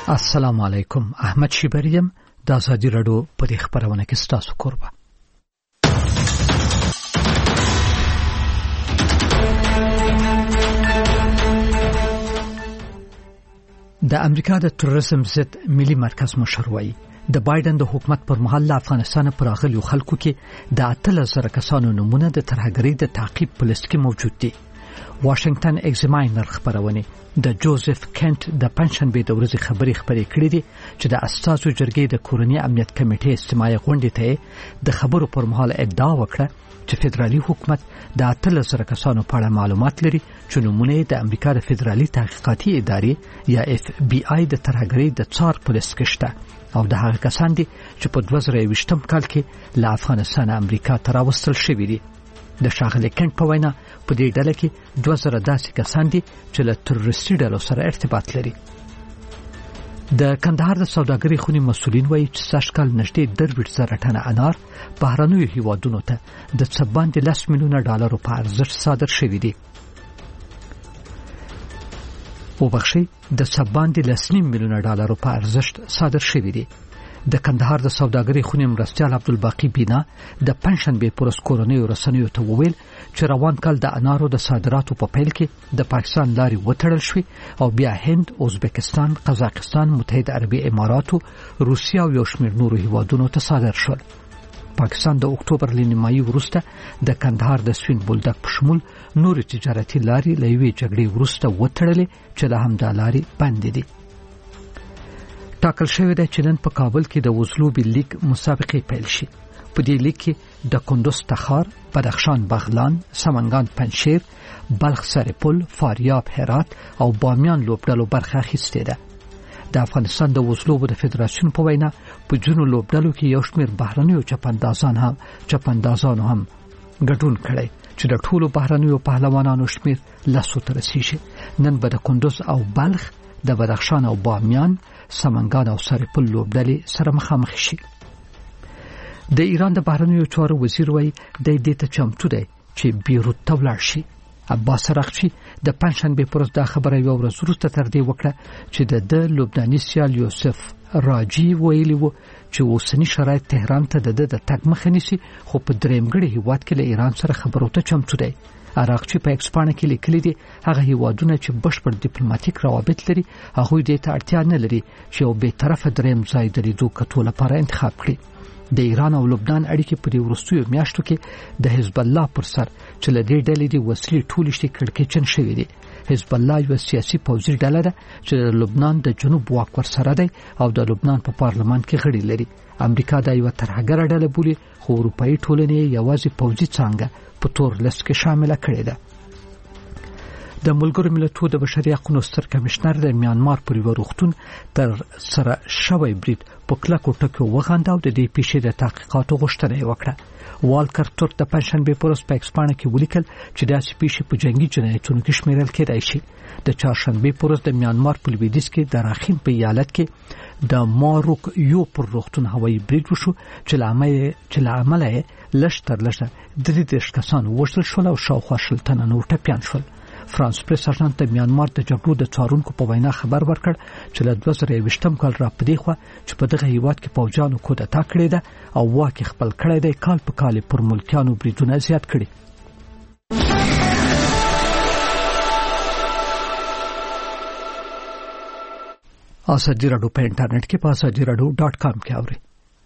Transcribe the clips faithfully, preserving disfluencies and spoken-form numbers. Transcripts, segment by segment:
السلام علیکم. احمد شیبریم د ازادي رادیو په دې خبرونه کې ستاسو قربان. د امریکا د تروریزم ضد ملي مرکز مشر وایي د بایدن د حکومت پر مهال افغانستان پر راغلي خلکو کې د اتلس زره کسانو نمونه د ترهګرۍ د تعقیب په لیست کې موجود دي. واشنگټن ایگزاماینر خبرونه د جوزف کینټ د پنځشنبه د ورځې خبري خبرې کړې دي چې د اساسو جرګې د کورنۍ امنیت کمیټې استماعي غونډې ته د خبرو پر مهال ادعا وکړه چې فدرالي حکومت د اتلس زره کسانو په اړه معلومات لري چې نمونه د امریکا د فدرالي تحقیقاتي ادارې یا اف بی آی د ترهګرۍ د څار پولیس کې شته او د هغه کسان دي چې په دوه زره یوویشتم کال کې له افغانستان امریکا ته راوستل شوي دي. د شاغلي کینټ په وینا په دې ډله کې دوه زره داسې کسان دي چې له تروریستي ډلو سره ارتباط لري. د کندهار د سوداګرۍ خونې مسؤلین وایي چې سږ کال نږدې درویشت زره ټنه انار بهرنیو هیوادونو ته د څه باندې لس میلیونه ډالرو په ارزښت صادر شوي دي. وبخښئ د څه باندې لس نیم میلیونه ډالرو په ارزښت صادر شوي دي. د کندهار د سوداګرۍ خونې مرستیال عبدالباقی بینا د پنځشنبه پورس کورنیو رسنیو ته وویل چې روان کال د انارو د صادراتو په پیل کې د پاکستان لارې وتړل شوې او بیا هند، ازبکستان، قزاقستان، متحده عربي اماراتو، روسیه او یو شمېر نورو هیوادونو ته صادر شول. پاکستان د اکتوبر له نیمایي وروسته د کندهار د سوین بولدک په شمول نور تجارتي لارې له یوې جګړې وروسته وتړلې چې له همدا لارې بندې دي. ټاکل شوی دی چې نن په کابل کې د وزلوبي لیگ مسابقې پیل شي. په دې لیگ کې د کندوز تخار، بدخشان بغلان، سمنګان پنجشیر، بلخ سرپل، فاریاب هرات او بامیان لوبډلو برخه اخیستې ده. د افغانستان د وزلوبو د فدراسیون په وینا په جنو لوبډلو کې یو شمېر بهرنیو چپندازان هم چپندازانو هم ګډون کړی چې د ټولو بهرنیو پهلوانانو شمېر لسو ته رسیږي. نن به د کندوز او بلخ، د بدخشان او بامیان، سمنګان او سرپل لوبډلې سره مخامخ شي. د ایران د بهرنیو چارو وزیر وایي د دې ته چمتو دی چې بیروت ته ولاړ شي. عباس رغچی د پنځشنبه پر ورځ دا خبره یو ورځ وروسته تر دې وکړه چې د لبناني سیال یوسف راجی ویلي وو چې اوسنی شرایط تهران ته د د تګ مخه نیسي، خو په درېمګړي هیواد کې له ایران سره خبرو ته چمتو دی. عراقچی په ایکسپانه کې لیکلي دي هغه هیوادونه چې بشپړ ډیپلوماټیک روابط لري هغه دې ته اړتیا نه لري چې یو به طرفه دریم ځای د لیدو کتو لپاره انتخاب کړي. د ایران او لبنان اړیکې په دې وروستیو میاشتو کې د حزب الله پر سر چې له دې ډلې د وسلې ټولې شتې کړکېچن شوې دي. حزب الله یو سیاسي پوځي ډله ده چې د لبنان د جنوب واک ورسره دی او د لبنان په پارلمان کې غړي لري. امریکا دا یو ترهګره ډله بولي، خو اروپאי ټولنې یوازې پوځي څانګه په تور لست کې شامل کړي ده. د ملګرو ملتونو د بشري حقوقو ستر کمشنر د میانمار پر وروختون تر سره شوی برید په کلکو ټکو وغاندا او د دې پیښې د تحقیقاتو غوښتنه وکړه. والکر تور د پنځشنبه پر ورځ په ایکسپانه کې ولیکل چې داسې پیښې په جنگي جنایتونو کې شمیرل کېدای شي. د چهارشنبه پر ورځ د میانمار په لویدیځ کې د راخین په ایالت کې د ماروک یو پر روختون هوایي برید وشو چې لامل چې لامل لږ تر لږه درې دېرش کسان وژل شول او شاوخوا شل تنه نور ټپیان شول. فرانس پریس اژانس د میانمار د جګړو د څارونکو په وینا خبر ورکړ چې له دوه زره یوویشتم کال را پدې خو چې په دغه هیواد کې پوجانو کودتا کړې ده او واکه خپل کړی دی، کال په کال پر ملکیانو بریدونه زیات کړي. ازادي رادیو په انټرنیټ کې په ازادي رادیو ډاټ کام کې اورئ.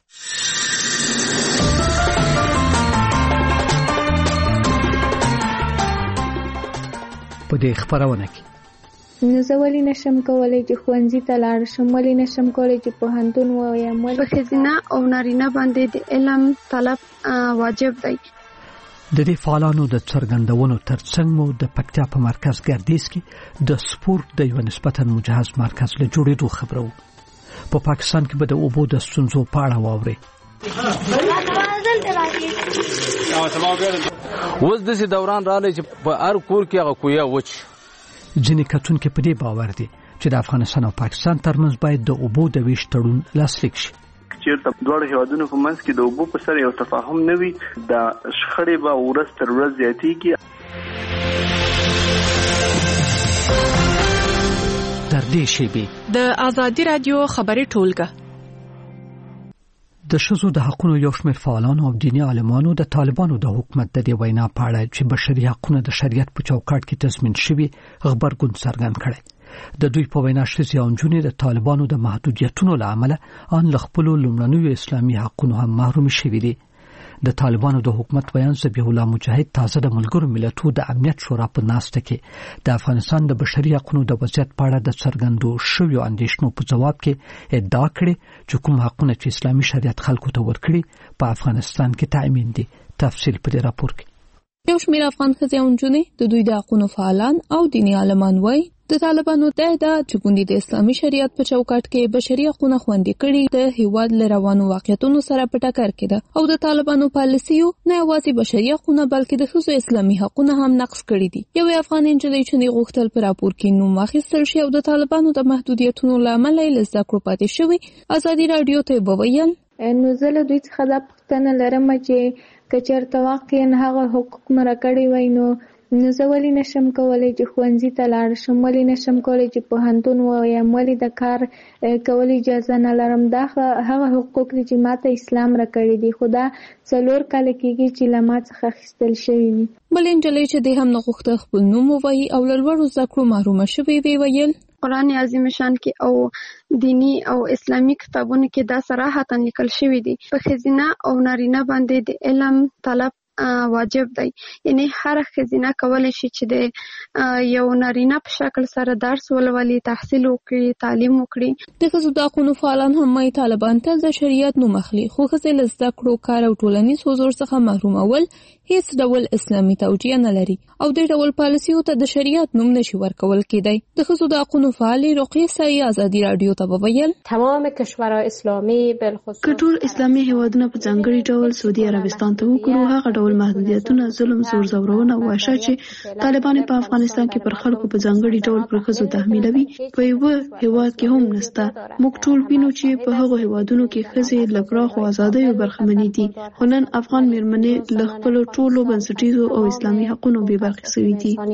په دې خبرونه کې نو زه ولې نشم کولای چې ښوونځي ته لاړ شم، ولې نشم کولای چې پوهنتون ووایم. په ښځینه او نارینه باندې د علم طلب واجب دی. د دې فعالانو د څرګندونو ترڅنګ مو د پکتیا په مرکز ګردیز کې د سپورت د یو نسبتاً مجهز مرکز له جوړېدو خبرو. په پاکستان کې به د اوبو د ستونزو په اړه واورئ. اوس داسې دوران راغلی چې په هر کور کې هغه کویه وچ. ځینې کتونکي په دې باور دي چې د افغانستان او پاکستان ترمنځ باید د اوبو د ویش تړون لاسلیک شي. چیرته دواړو هیوادونو په منځ کې د اوبو په سر یو تفاهم نه وي، د شخړې به ورځ تر ورځ زیاتېږي. در نږدې شي. د آزادي رادیو خبري ټولګه. د شذو د حقوقو یو شمېر فعالانو او دیني عالمانو د طالبانو د حکومت د دې وینا په اړه چې بشري حقوقو د شریعت په چوکاټ کې تضمین شوي خبرګون څرګند کړي. د دوی په وینا ښځې او نجونې د طالبانو د محدودیتونو له امله ان له خپلو لومړنیو اسلامي حقوقو هم محروم شوي دي. د طالبانو د حکومت ویان ذبیح الله مجاهد تازه د ملګرو ملتونو د امنیت شورا په ناسته کې د افغانستان د بشري حقوقو د وضعیت په اړه د څرګندو شویو اندېښنو په جواب کې ادعا کړې چې کوم حقوق چې اسلامي شریعت خلکو ته ورکړي په افغانستان کې تأمین دي. تفصیل په دې راپور کې. یو شمېر افغان ښځې او نجونې د دوی د حقوقو فعالان او دیني عالمان وایي د طالبانو د ادعا چې ګوندي د اسلامي شریعت په چوکاټ کې بشري حقوق خوندي کړي د هیواد له روانو واقعیتونو سره په ټکر کې ده او د طالبانو پالیسیو نه یوازې بشري حقوق بلکې د ښځو اسلامي حقوق هم نقض کړي دي. یو افغان نجلۍ چې غوښتل پر راپور کې نوم واخیستل شي او د طالبانو د محدودیتونو لامل یې له زده کړو پاتې شوی ازادي رادیو ته وویل نو زه له دوی څخه دا پوښتنه لرم چې که چېرته واقعا هغه حقوق مراعات کړي وای نو نو زه ولې نشم کولی چې ښوونځي ته لاړ شم، ولې نشم کولی چې پوهنتون ووایم، ولې د کار کول اجازه نه لرم. دا هغه حقوق دي چې ماته اسلام راکړي دي، خو دا څلور کاله کېږي چې له ما څخه اخیستل شوي دي. بلې نجلۍ چې دې هم نه غوښته خپل نوم ووایي او له لوړو زده کړو محرومه شوې وی ویل قرآن عظیم شان کې او دینی او اسلامی کتابونو کې دا صراحتاً لیکل شوی دي په ښځینه او نارینه باندې د علم طلب واجب دی. یعنی هر ښځینه کولی شي چې د یو نارینه په شکل سره درس ولولي، تحصیل وکړي، تعلیم وکړي. د ښځو د حقوقو فعالان هم وايي طالبان ته د شریعت نوم اخلي، خو ښځې له زده کړو، کار او ټولنیز حضور څخه محرومول هیڅ ډول اسلامي توجیه نه لري او د ډول پالیسیو ته د شریعت نوم نشي ورکول کېدی. د ښځو د حقوقو فعالې رقیه سایي ازادي رادیو ته وویل تمام کشورهای اسلامي بالخصوص کټور اسلامي هیوادونه په ځانګړي ډول سعودي عربستان ته وګورو هغه ډول محدودیتونه، ظلم، زور زورونه او وحشت چې طالبان په افغانستان کې پر خلکو په ځانګړي ډول پر ښځو تحمیلوي په یو هیواد کې هم نشته. موږ ټول وینو چې په هغو هیوادونو کې ښځې له پراخو ازادیو برخمنې دي، خو نن افغان میرمنې له خپلو ټولو بنسټیزو او اسلامي حقوقو بې برخې شوي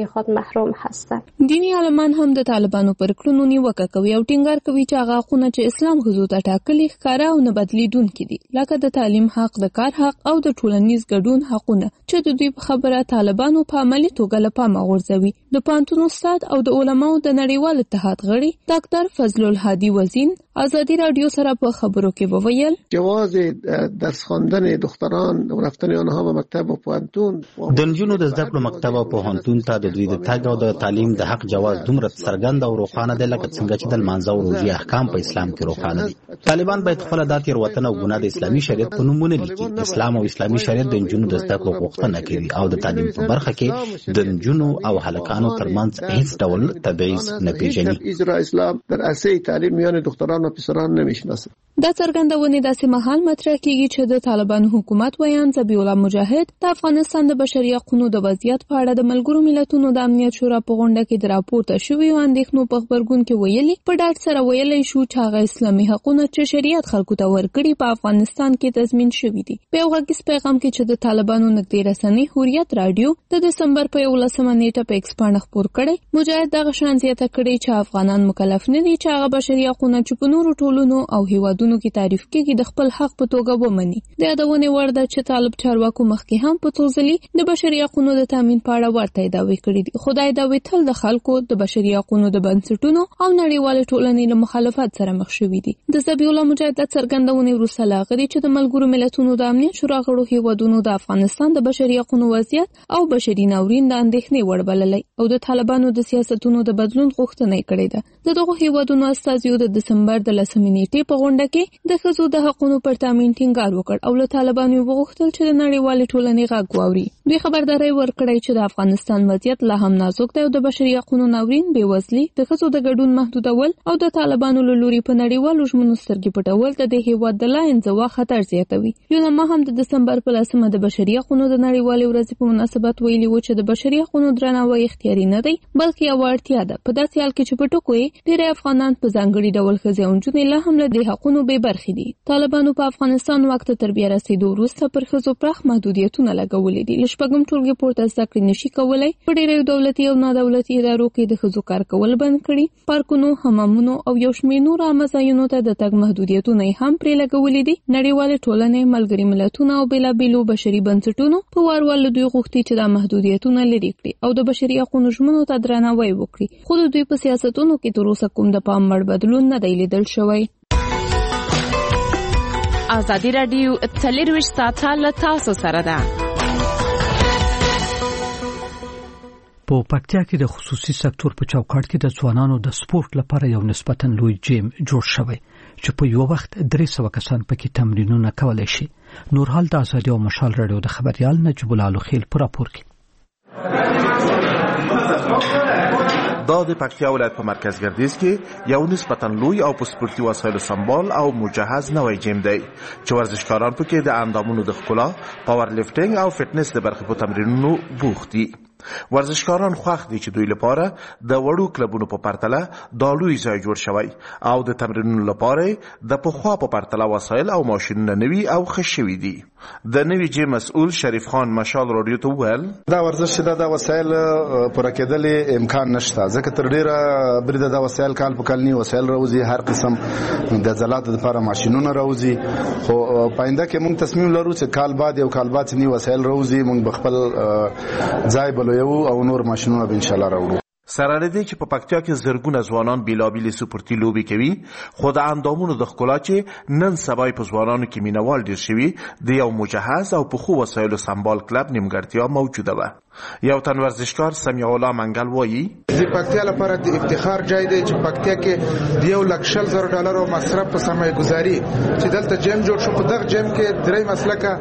دي. دیني عالمان هم د طالبانو پر کړنو نیوکه کوي او ټینګار کوي چې هغه حقونه چې اسلام ښځو ته ټاکلي ښکاره او نه بدلیدونکي دي، لکه د تعلیم حق، د کار حق او د ټولنیز ګډون حقونه چې د دوی په خبره طالبانو په عملي توګه له پامه غورځوي. د پوهنتون استاد او د علماو د نړیوال اتحاد غړي ډاکټر فضل الهادي وزین ازادي رادیو سره په خبرو کې وویل جواز درس خواندن دختران و رفتن آنها به مکتب و پوهنتون د نجونو د زده کړو مکتب او پوهنتون ته د دوی د تګ او د تعلیم د حق جواز دومره څرګند او روښانه دی لکه څنګه چې د لمانځه او روژې احکام په اسلام کې روښانه دي. طالبان باید خپل د تېروتنه او ګناه د اسلامي شریعت په نوم ونه لیکي. اسلام او اسلامي شریعت د نجونو د زده کړو غوښتنه کوي او د تعلیم په برخه کې د نجونو او هلکانو ترمنځ هیڅ ډول تبعیض نه پیژني. اجرا اسلام در عرصه تعلیم میان دختران و پسران نمیشناسه. دا څرګندونه داسې مهال مطرح کیږي چې د طالبانو حکومت ویان ذبیح الله مجاهد د افغانستان د بشري حقوقو د وضعیت په اړه د ملګرو ملتونو د امنیت شورا په غونډه کې د راپورته شویو اندېښنو په خبرګون کې ویلي په ډاډ سره ویلي شو چې هغه اسلامي حقوقونه چې شریعت خلکو ته ورکړي په افغانستان کې تضمین شوي دي. په یو غږیز پیغام کې چې د طالبانو نږدې رسنۍ حریت رادیو د دسمبر په یولسمه نیټه په ایکس باندې خبر کړي مجاهد دغه شان زیاته کړي چې افغانان مکلف نه دي چې هغه بشري حقوقونه چې په نورو ټولنو او هیوادونو کې تعریف کېږي د خپل حق په توګه ومني. د یادونې وړ ده چې طالب چارواکو مخکې هم په توزلي د بشري حقوقو د تامین په اړه ورته دعوی کړې دي. خدای دعوی تل د خلکو د بشري حقوقو د بنسټونو او نړیوال ټولنې له مخالفت سره مخ شوي دي. د ذبیح الله مجاهد څرګندونې وروسته لاغري چې د ملګرو ملتونو د امنیت شورا غړو هیوادونو د افغانستان د بشري حقوقو وضعیت او بشري ناورین د اندېښنې وړ بللی او د طالبانو د سیاستونو د بدلون غوښتنه کړې ده. د دغه هیوادونو استازیو د دسمبر د لسمې نیټې په غونډه کې د ښځو د حقوقو پر تامین ټینګار وکړ او له طالبانو وغوښتل چې د نړیوالې ټولنې غږ واوري. دوی خبرداري ورکړې چې د افغانستان وضعیت لا هم نازک دی او د بشري حقوقو ناورین، بېوزلي، د ښځو د ګډون محدودول او د طالبانو له لوري په نړیوالو ژمنو سترګې پټول د دې هیواد د لا انزوا خطر زیاتوي. یونما هم د دسمبر په لسمه د بشري حقوقو د نړیوالې ورځې په مناسبت ویلي و چې د بشري حقوقو درناوی اختیاري نه دی بلکې یوه اړتیا ده. په داسې حال کې چې په ټکو یې ډېری افغانان په ځانګړي ډول ښځې او نجونې لا هم له دې حقونو به برخې دي. طالبانو په افغانستان وخت تر بیا رسیدو وروسته پر ښځو پراخ محدودیتونه لګولي دي. لشپږم ټولګي پورته زده کړې نشي کولای. په ډېرو دولتي او نادولتي ادارو کې د ښځو کار کول بند کړي. پارکونو، حمامونو او یو شمېر نور عامه ځایونو ته د تګ محدودیتونه هم پرې لګولي دي. نړیوالې ټولنې، ملګري ملتونه او بېلابېلو بشري بنسټونو په وار وار له دوی غوښتي چې دا محدودیتونه لرې کړي او د بشري حقوقو ژمنو ته درناوی وکړي. خو د دوی په سیاستونو کې تر اوسه کوم د پام وړ بدلون نه دی لیدل شوی. ازادي راډیو څلرویشت ساعته له تاسو سره ده. په پکتیا کې د خصوصي سکتور په چوکاټ کې د ځوانانو د سپورت لپاره یو نسبتاً لوی جیم جوړ شوی چې په یو وخت درې سوه کسان پکې تمرینونه کولی شي. نورحال د ازادي او مشال راډیو د خبريال نجیب الله لوخیل په راپور کې. دا د پکتیا ولایت په مرکز ګردیز کې یو نسبتاً لوی او په سپورتي وسایلو سمبال او مجهز نوی جیم دی چې ورزشکاران پکې د اندامونو د ښکلا، پاور لیفټینګ او فټنس د برخې په تمرینونو بوخت دي. ورزشکاران خوښ دي چې دوی لپاره د وړو کلبونو په پرتله دا لوی ځای جوړ شوی او د تمرینونو لپاره د پخوا په پرتله وسایل او ماشینونه نوي او ښه شوي دي. د نوي جیم مسؤل شریف خان مشال راډیو ته وویل دا ورزش چې دا وسایل پوره کېدل امکان نشته، ځکه تر ډیره بریده دا وسایل کال په کال نوي وسایل راوځي، هر قسم د عضلاتو لپاره ماشینونه راوځي. خو پاینده کې موږ تصمیم لرو چې کال بعد یو کال بعد نوي وسایل راوځي، موږ بخپل ځای بل یو او نور ماشینونه به ان شاء الله راوړو. سره لدی چې په پکتیا کې زرګونه ځوانان بیلابیل سپورتي لوبي کوي، خو د اندامونو د ښکلا چې نن سبا په ځوانانو کې مینوال ډیر شوي د یو مجهز او په خو وسایلو سمبال کلب نیمګړتیا موجوده ده. یو تن ورزشکار سمیع الله منګل وایي د پکتیا لپاره د افتخار جای دی چې پکتیا کې د یو لک شل زره ډالرو مصرف په سرمایه گذاري چې دلته جیم جوړ شو. په دغه جیم کې درې مسلکه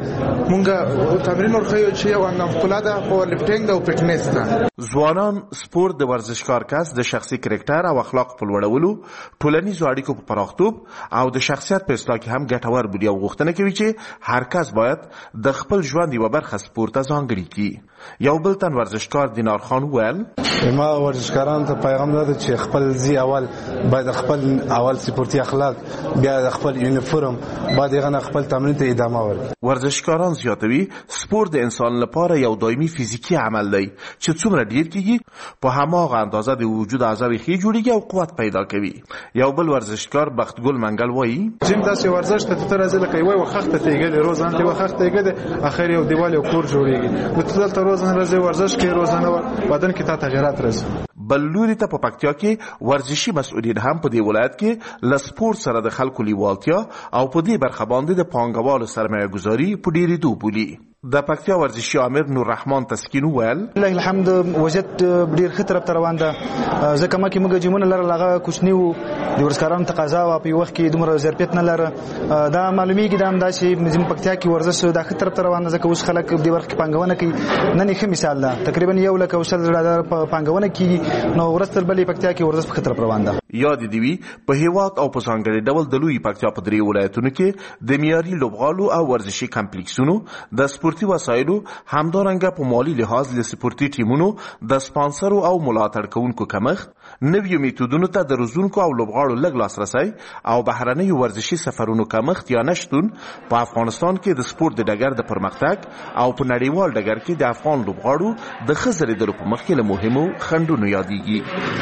مونږه تمرین ورخیو چې یو اندام ښکلا ده، پاور لیفټینګ او فټنس ده. ځوانان سپورت د ورزشکار کس د شخصي کرکټر او اخلاق په لوړولو، ټولنیزو اړیکو په پراختوب او د شخصیت په اصلاح کې هم ګټور بولي او غوښتنه کوي چې هر کس باید د خپل ژوند یوه برخه سپورت ته ځانګړې کړي. یو بل تن ورزشکار دینار خان وویل ما ورزشکارانو ته پیغام ده چې خپل ځي اول باید خپل اول سپورتي اخلاق، بیا د خپل یونیفورم، باید هغه خپل تمرین ته ادامه ورکړي. ورزشکاران زیاتوي سپورت د انسان لپاره یو دایمي فزیکی عمل دی چې څومره ډیر کیږي په هماغه اندازه د وجود اعضاء خې جوړیږي او قوت پیدا کوي. یو بل ورزشکار بختګل منګل وایي جیم داسې ورزش ته تر ازله کوي وای وخت ته تیګل روزانه ته وخت تیګل اخر یو دیوال یو کور جوړیږي نو ته روزانه ورزش ورزش کې روزانه بدن کې تا تغیرات راځي. بل لوري ته په پکتیا کې ورزشي مسؤلین هم په دې ولایت کې ل سپورت سره د خلکو لیوالتیا او په دې برخه باندې د پانګوالو سرمایه گذاري په ډیرېدو بولي. د پکتیا ورزشي امیر نور رحمان تسکین ویل الله الحمد وجد ډیر خطر په روان ده، ځکه ما کې موږ جمونه لره لغه کوچنی وو د ورزشکارانو تقاضا او په وخت کې دومره ظرفیت نه لره. دا معلومیږي دا هم دا چې مزم پکتیا کې ورزش د خطر په روان ده، ځکه اوس خلک د ورخ کې پنګونه کوي. نن یې مثال ده تقریبا یو لک او شل ډالر پنګونه کوي، نو ورستر بلې پکتیا کې ورزش په خطر په روان ده. یاد دی وی په هیواد او په ځانګړي ډول د لوی پکتیا په درې ولایتونو کې د معیاري لوبغالو او ورزشي کمپلیکسونو د سپورتي وسایلو همدارنګه په مالی لحاظ له سپورتي ټیمونو د سپانسرو او ملاتړ کوونکو کمښت، نویو میتودونو ته د روزونکو او لوبغاړو لږ لاسرسی او بهرنیو ورزشي سفرونو کمښت یا نشتون په افغانستان کې د سپورت د ډګر د پرمختګ او په نړیوال ډګر کې د افغان لوبغاړو د ښه ځلېدلو په مخ کې له مهمو خنډونو یادېږي.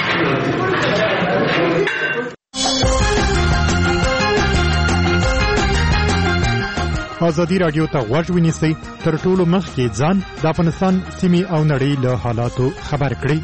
ازادي راډیو ته غوږ ونیسئ، تر ټولو مخکې ځان د افغانستان سیمې او نړۍ له حالاتو خبر کړئ.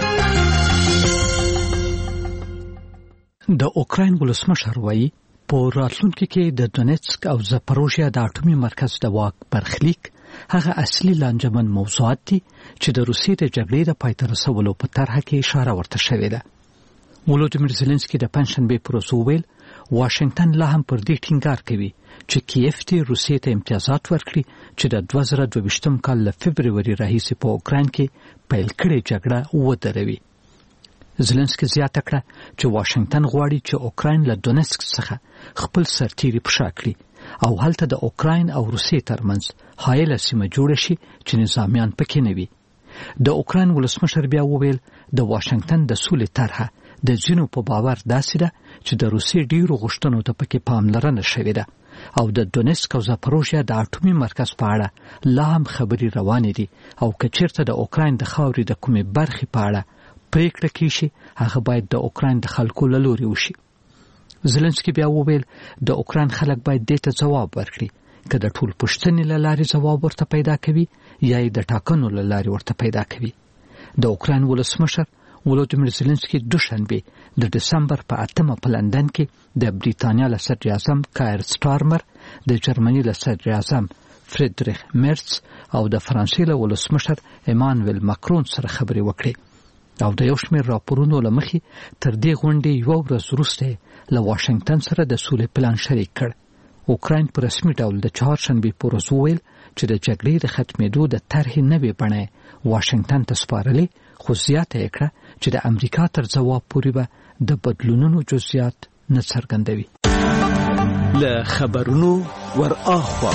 د اوکراین ولسمشر وایي په راتلونکي کې د دونیتسک او زاپروژیا د اټومي مرکز د واک برخلیک هغه اصلي لانجمن موضوعات دي چې د روسیې د جګړې د پای ته رسولو په طرحه کې اشاره ورته شوې ده. ولودیمیر زيلنسکي د پنځشنبه پر ورځ وویل واشنگټن لا هم پر دې ټینګار کوي چې کیف ته روسیې ته امتیازات ورکړي چې د دوه زره دوه کال له فبرवरी راهیسې په اوکراین کې پیل کړې جګړه ودروي. زيلنسکي زیاته کړه چې واشنگټن غواړي چې اوکراین له دونیتسک څخه خپل سرتیري پشا کړي او هلته د اوکراین او روسیې ترمنځ حایله سیمه جوړه شي چې نظامیان پکې نه وي. د اوکراین ولسمشر بیا وویل د واشنگټن د سولې طرحه د ځینو په باور داسې ده چې د روسیې ډیرو غوښتنو ته پکې پاملرنه شوې ده او د دونیسک او زاپروژیا د اټومي مرکز په اړه لا هم خبرې روانې دي او که چیرته د اوکراین د خاورې د کومې برخې په اړه پریکړه کیشي هغه باید د اوکراین د خلکو له لوري وشي. زلنسکي بیا وویل د اوکراین خلک باید دې ته ځواب ورکړي که د ټول پوښتنې له لارې ځواب ورته پیدا کوي یا یې د ټاکنو له لارې ورته پیدا کوي. د اوکراین ولسمشر ولودیمیر زلنسکي دوشنبه د دسمبر په اتمه په لندن کې د بریتانیا له صدر اعظم کایر سټارمر، د جرمني له صدر اعظم فریدریخ مرتز او د فرانسې له ولسمشر ایمانوئل ماکرون سره خبرې وکړې او د یو شمېر راپورونو له مخې تر دې غونډې یوه ورځ وروسته له واشنګټن سره د سولې پلان شریک کړ. اوکراین په رسمي ډول د چهارشنبې په ورځ وویل چې د جګړې د ختمېدو د طرحې نوې بڼه واشنګټن ته سپارلې، خو زیاته یې کړه چې د امریکا تر ځواب پورې به د بدلونونو جزئیات نه څرګندوي. له خبرونو ور اخوا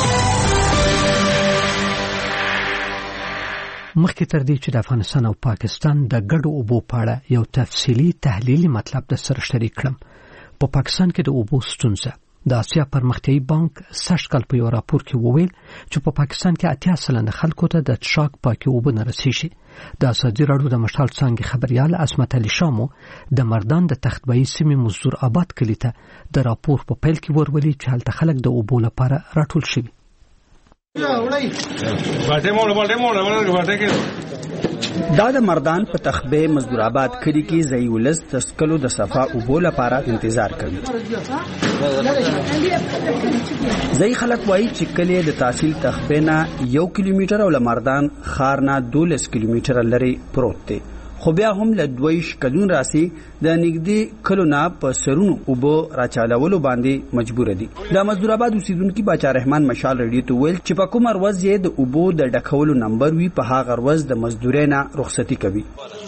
مخکې تر دې چې د افغانستان او پاکستان د ګډو اوبو په اړه یو تفصیلي تحلیلي مطلب د سره شریک کړم. په پاکستان کې د اوبو ستونزه د آسیا پرمختیایي بانک سږ کال په یو راپور کې وویل چې په پاکستان کې اتیا سلنه خلکو ته د څښاک پاکې اوبه نه رسیږي. د ازادي راډیو د مشال څانګې خبريال عصمت علي شامو د مردان د تختبایی سیمې مزدور آباد کلی ته د راپور په پیل کې ورولي چې هلته خلک د اوبو لپاره راټول شوي. دا د مردان په تخبه مزدور آباد کلی کې ځای ولس د سکلو د صفا اوبو لپاره انتظار کوي. ځای خلک وایي چې کلی د تحصیل تخبه نه یو کیلومتر او له مردان ښار نه دولس کیلومتر لري پروت دی، خو بیا هم له دویش کلون راسي د نږدې کلونه په سرونو اوبو راچالولو باندې مجبور دي. د مزدور آباد اوسیدونکو باچا رحمان مشال رډیو ته ویل چې په کوم ورځ یې د اوبو د ډکولو نمبر وی په هغه ورځ د مزدورۍ نه رخصتي کوي.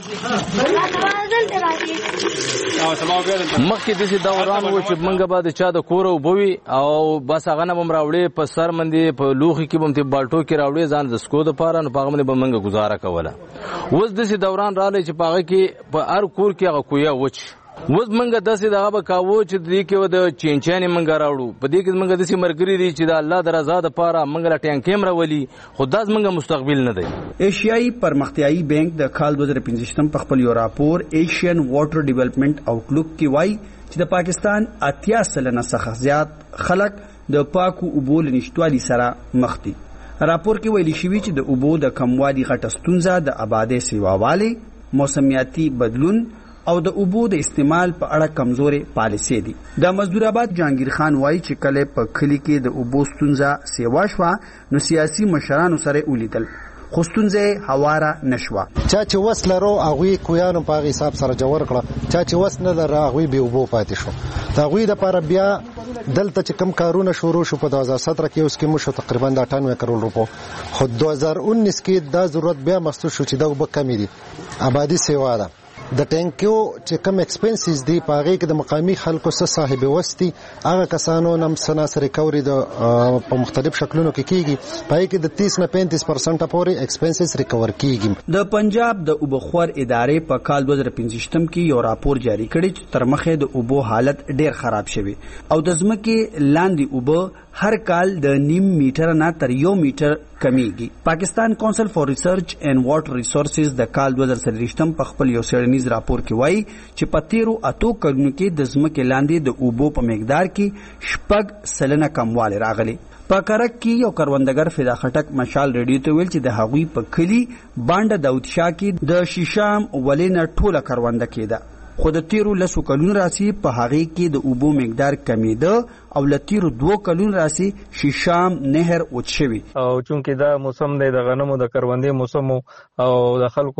مخکې داسې دوران و چې موږ به د چا د کور اوبه وي او بس هغه نه به م راوړې په سر باندې په لوښي کې به م بالټو کې راوړې ځان د څښو دپاره، نو په هغه باندې به موږ ګزاره کوله. اوس داسې دوران راغلی چې په هغه کې په هر کور کې هغه کویه وچ. اوس موږ داسې دغه به کاوه چې دې کې د چینچانې موږ راوړو، په دې کې موږ داسې ملګري دي چې د الله د رضا دپاره موږ له ټینکۍ م راولي، خو دا زموږ مستقبل نه دی. ایشیایي پرمختیایي بانک د کال دوه زره پنځه په خپل یو راپور ایشین واټر ډیولپمنٹ آوټلوک کې وایي چې د پاکستان اتیا سلنه څخه زیات خلک د پاکو اوبو له نشتوالي سره مخ دي. راپور کې ویلي شوي چې د اوبو د کموالي غټه ستونزه د آبادۍ سیواوالی، موسمیاتي بدلون او د اوبو د استعمال په اړه کمزورې پالیسي دي. د مزدور آباد جهانگیر خان وایي چې کله په کلی کې د اوبو ستونزه سیوا شوه نو سیاسي مشرانو سره ولیدل، خو ستونزه هواره نشوه. چا چې وس لرو هغوی کویانو په هغه حساب سره جوړ کړه، چا چې وس نه لره هغوی به اوبو پاتې شو. د هغوی دپاره بیا دلته چې کم کارونه شروع شو په دوه هزار سطر کې اوس کې مو شو تقریبا د اټھانوے کروڑ روپو، خو دوه هزار انیس کې دا ضرورت بیا محسوس شو چې دا اوبه کمې دي. آبادي سیوا ده، د ټینکیو چې کم ایکسپنسز دي په هغې کې د مقامي خلکو څه صاحب وستي هغه کسانو نم سناس ریکوري د په مختلف شکلونو کې کیږي، په هغې کې د تیس نه پینتیس پرسنټه پورې ایکسپنسز ریکور کیږي. د پنجاب د اوبخور ادارې په کال دوه زره پنځه کې یو راپور جاری کړی چې تر مخې د اوبو حالت ډیر خراب شوی او د ځمکې لاندې اوبه هر کال د نیم میټر نه تر یو میټر کمیږي. پاکستان کونسل فار ریسرچ اینڈ واټر ریسورسز د کال دوه زره څلوېښت په خپل یو څېړنیز راپور کې وایي چې په تیرو اتو کلونو کې د ځمکې لاندې د اوبو په مقدار کې شپږ سلنه کموالی راغلی. په کرک کې یو کروندګر فدا خټک مشال ریډیو ته ویل چې د هغوی په کلي بانډه داود شاه کې د شیشام ولې نه ټوله کرونده کېده، خو د تیرو لسو کلونو راسي په هغې کې د اوبو مقدار کمیده او له تیرو دوو کلونو راسي شیشام نهر وچ شوي. او چونکې دا موسم دی د غنمو د کروندې موسم او د خلکو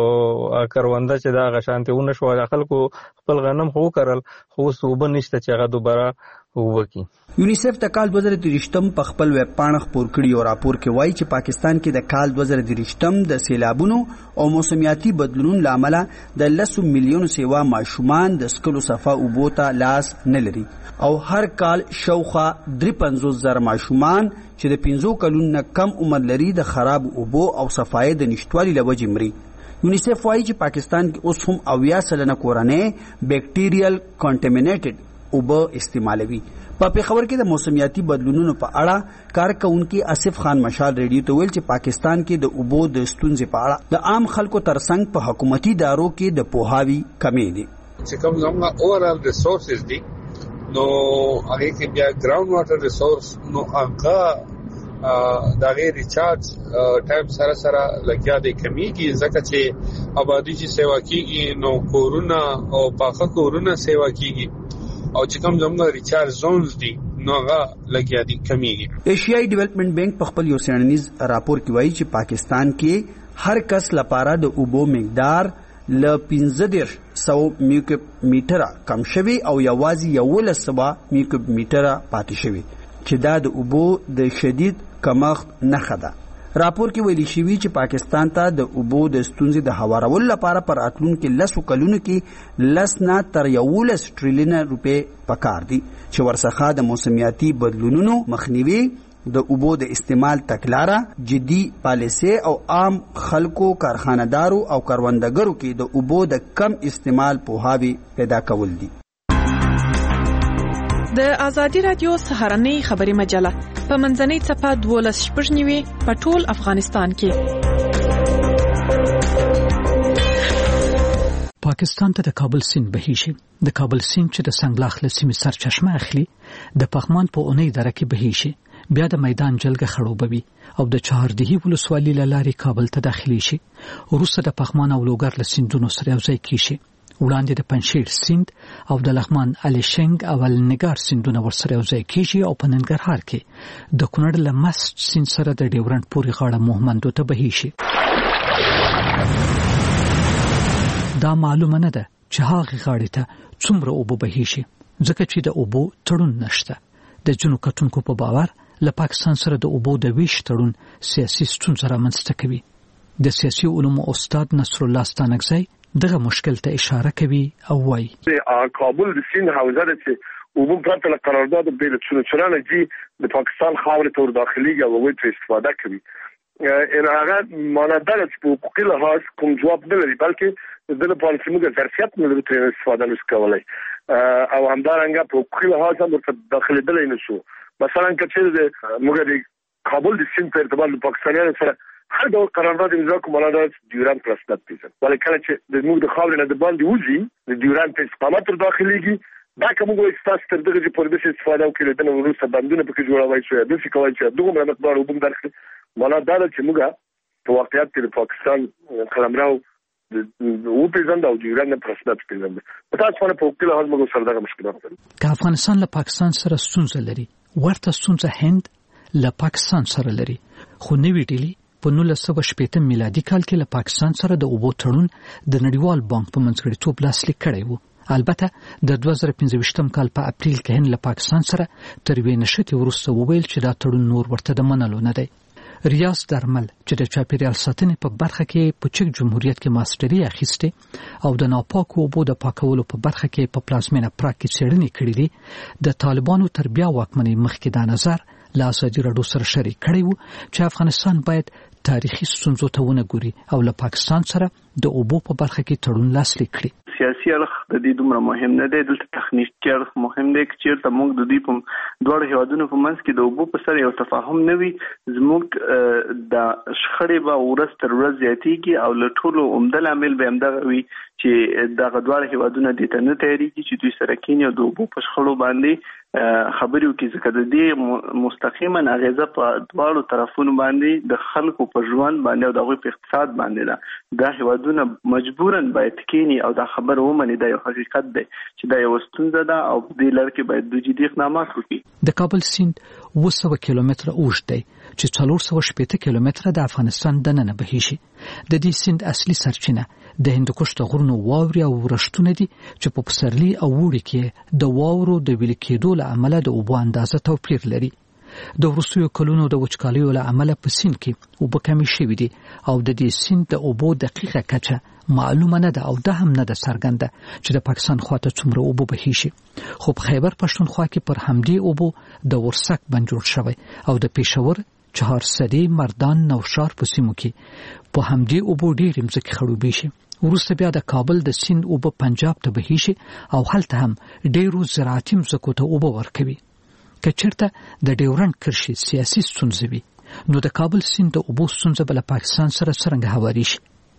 کرونده چې دا هغه شانتې ونه شوه، د خلکو خپل غنم خو وکرل خو اوس اوبه نشته چې هغه دوباره وکړي. یونیسف د کال دوه زره دېرشم په خپل ویب پاڼه خپور کړي یو راپور کې وایي چې پاکستان کې د کال دوه زره دېرشم د سیلابونو او موسمیاتي بدلونونو له امله د لسو میلیونو سیوا ماشومان د څښلو صفا اوبو ته لاس نه لري او هر کال شاوخوا درې پنځوس زره ماشومان چې د پنځو کلونو نه کم عمر لري د خراب اوبو او صفایي د نشتوالي له وجې مري. یونیسف وایي چې پاکستان کې اوس هم اویا سلنه کورنۍ بیکټیریل کانټامینیټډ اوبه استعمالوي. په پیښور کې د موسمیاتي بدلونونو په اړه کارکونکي آصف خان مشال ریډیو ته ویل چې پاکستان کې د اوبو د ستونزې په اړه د عام خلکو ترڅنګ په حکومتي دارو کې د پوهاوي کمی دي. چې کوم زموږ اورال ریسورسز دي نو هغه کې بیا ګراوند واټر ریسورس نو هغه دا غیر ریچارج ټایم سره سره لګیا دی کمیږي ځکه چې آبادی چې سیوا کیږي نو کورونه او پاخه کورونه سیوا کیږي او چې کوم زموږ ریچارج زونز دي نو هغه لګیا دي کمیږي. ایشیائی ډیولپمنٹ بینک په خپل یو سیړنیز راپور کې وایي چې پاکستان کې هر کس لپاره د اوبو مقدار ل پنځه دېرش سوه میکوب میټره کم شوی او یوازې یولس سوه میکوب میټره پاتې شوی چې دا د اوبو د شدید کمښت نښه ده. راپور کې ویلي شوي چې پاکستان ته د اوبو د ستونزې د هوارولو لپاره پر راتلونکو لسو کلونو کې لس نه تر یولس ټریلیونه روپۍ پکار دي چې ورڅخه د موسمیاتي بدلونونو مخنیوي، د اوبو د استعمال تګلاره، جدي پالیسي او عام خلکو، کارخانه‌دارو او کروندګرو کې د اوبو د کم استعمال پوهاوی پیدا کول دي. د ازادي رادیو سهارنۍ خبري مجله په منځنۍ صفه دولس شپږ نیوي په ټول افغانستان کې. پاکستان ته د کابل سیند بهیږي. د کابل سیند چې د سنگلاخ له سیمې سرچشمه اخلي د پغمان په اونۍ دره کې بهیږي، بیا د میدان جلګه خړوبوي او د چهاردهی ولسوالۍ لارې کابل ته داخلي شي. وروسته د پغمان او لوګر له سیندونو سره یوځای کیږي. وړاندې د پنشیر سیند او د لغمان الیشنګ او النګار سیندونه ورسره یوځای کیږي او په ننګرهار کې د کونړ له مست سیند سره د ډیورنډ پورې غاړه موهمندو ته بهیږي. دا معلومه نه ده چې هغه غاړې ته څومره اوبه بهیږي ځکه چې د اوبو تړون نشته. د جنو کتونکو په باور له پاکستان سره د اوبو د ویش تړون سیاسي ستونزه رامنځته کوي. د سیاسي علومو استاد نصر الله ستانکزی دغه مشکل ته اشاره کوي او وايي کابل د سیند حوزه ده چې اوبو پرته له قرارداد بیل چونچرانه جی د پاکستان خاورې ته ور داخليږي او وایي ته استفاده کوي. ان هغه معنا ده چې په حقوقي لحاظ کوم جواب نه لري بلکې د لپاره چې موږ ظرفیت نه لرو ته استفاده نشو کولای او همدارنګه په حقوقي لحاظ هم ورته داخليدل نه شو. مثلا کچې د موږ د کابل د سیند په ارتباط د پاکستانیانو سره هر ډول قرارداد امضا کوم ولا د ډیورنډ پلس نه پیژن ولې کله چې د موږ د خاورې نه د باندې وځي د ډیورنډ په استقامت تر داخليږي دا کوم وایي تاسو تر دغه چې پر دې استفاده وکړي د وروسته بندونه پکې جوړوي چې د څه کوي چې دغه مقدار وبم درخه ولا دا چې موږ په واقعیت کې د پاکستان قلمرو او پیژند او ډیورنډ پلس نه پیژند په تاسو باندې په وکیل هغه موږ سره دغه مشکلات لري. که افغانستان له پاکستان سره ستونزه لري ورته ستونزه هند له پاکستان سره لري خو نوې ډیلی په نولس سوه شپږ میلادي کال کې له پاکستان سره د اوبو تړون د نړیوال بانک په منځګړیتوب لاسلیک کړی وو. البته د دوه زره پنځه کال په اپریل کې هند له پاکستان سره تر یوې نښتې وروسته وویل چې دا تړون نور ورته د منلو نه دی. ریاض درمل چې د چاپیریال ساتنې په برخه کې په چک جمهوریت کې ماستري اخیسته او د ناپاکو اوبو د پاکولو په برخه کې په پلازمینه پراګ کې څېړنې کړې دي. د طالبانو تر بیا واکمنۍ مخکې دا نظر له ازادي راډیو سره شریک کړی وو چې افغانستان باید تاریخي ستونزو ته ونه ګوري او له پاکستان سره د اوبو په برخه کې تړون لاسلیک کړي. سیاسي اړخ د دې دومره مهم نه دی، دلته تخنیکي اړخ مهم دی. چې موږ د دې په دوه هیوادونو په منځ کې د اوبو په سر یو تفاهم نه وي، زموږ د شخړې به ورځ تر ورځ زیاتېږي او له ټولو عمده لامل به همدغه وي چې دغه دوه هیوادونه دې ته نه تیارېږي چې دوی سره کینی او د اوبو په شخړو باندې خبرې وکړي، ځکه د دې مستقیما اغیزه په دواړو طرفونو باندې د خلکو په ژوند باندې او د هغوی په اقتصاد باندې ده. دا هیوادونه مجبوراً باید کینی او دا خبر ومني، دا یو حقیقت دی چې دا یو ستونزه ده او دې لړ کې باید دوی جدي اقدامات وکړي. د کابل سیند اوه سوه کیلومتره اوږد دی چې څلور سوه شپېته کیلومتره د افغانستان دننه بهیږي. د دې سیند اصلي سرچینه د هندوکش د غرونو واورې او ورښتونه دي چې په پسرلي او اوړي کې د واورو د ویلې کېدو له امله د اوبو اندازه توپیر لري. د وروستیو کلونو د وچکالیو له امله په سیند کې اوبه کمې شوي دي او د دې سیند د اوبو دقیقه کچه معلومه نه ده او ده هم نه ده څرګنده چې د پاکستان خواته څومره اوبه بهیږي. خو په خیبر پښتونخوا کې پر همدې اوبو د ورسک بند جوړ شوی او د پېښور چهارسدي مردان نوشار په سیمو کې په همدې اوبو ډېرې مځکې خړوبې شي. وروسته بیا د کابل د سیند اوبه پنجاب ته بهي شي او هلته هم ډېرو زراعتي مځکو ته اوبه ورکوي. که چېرته د ډیورنډ کرښې سیاسي ستونزې وي نو د کابل سیند د اوبو ستونزه به له پاکستان سره څرنګه هواري شي؟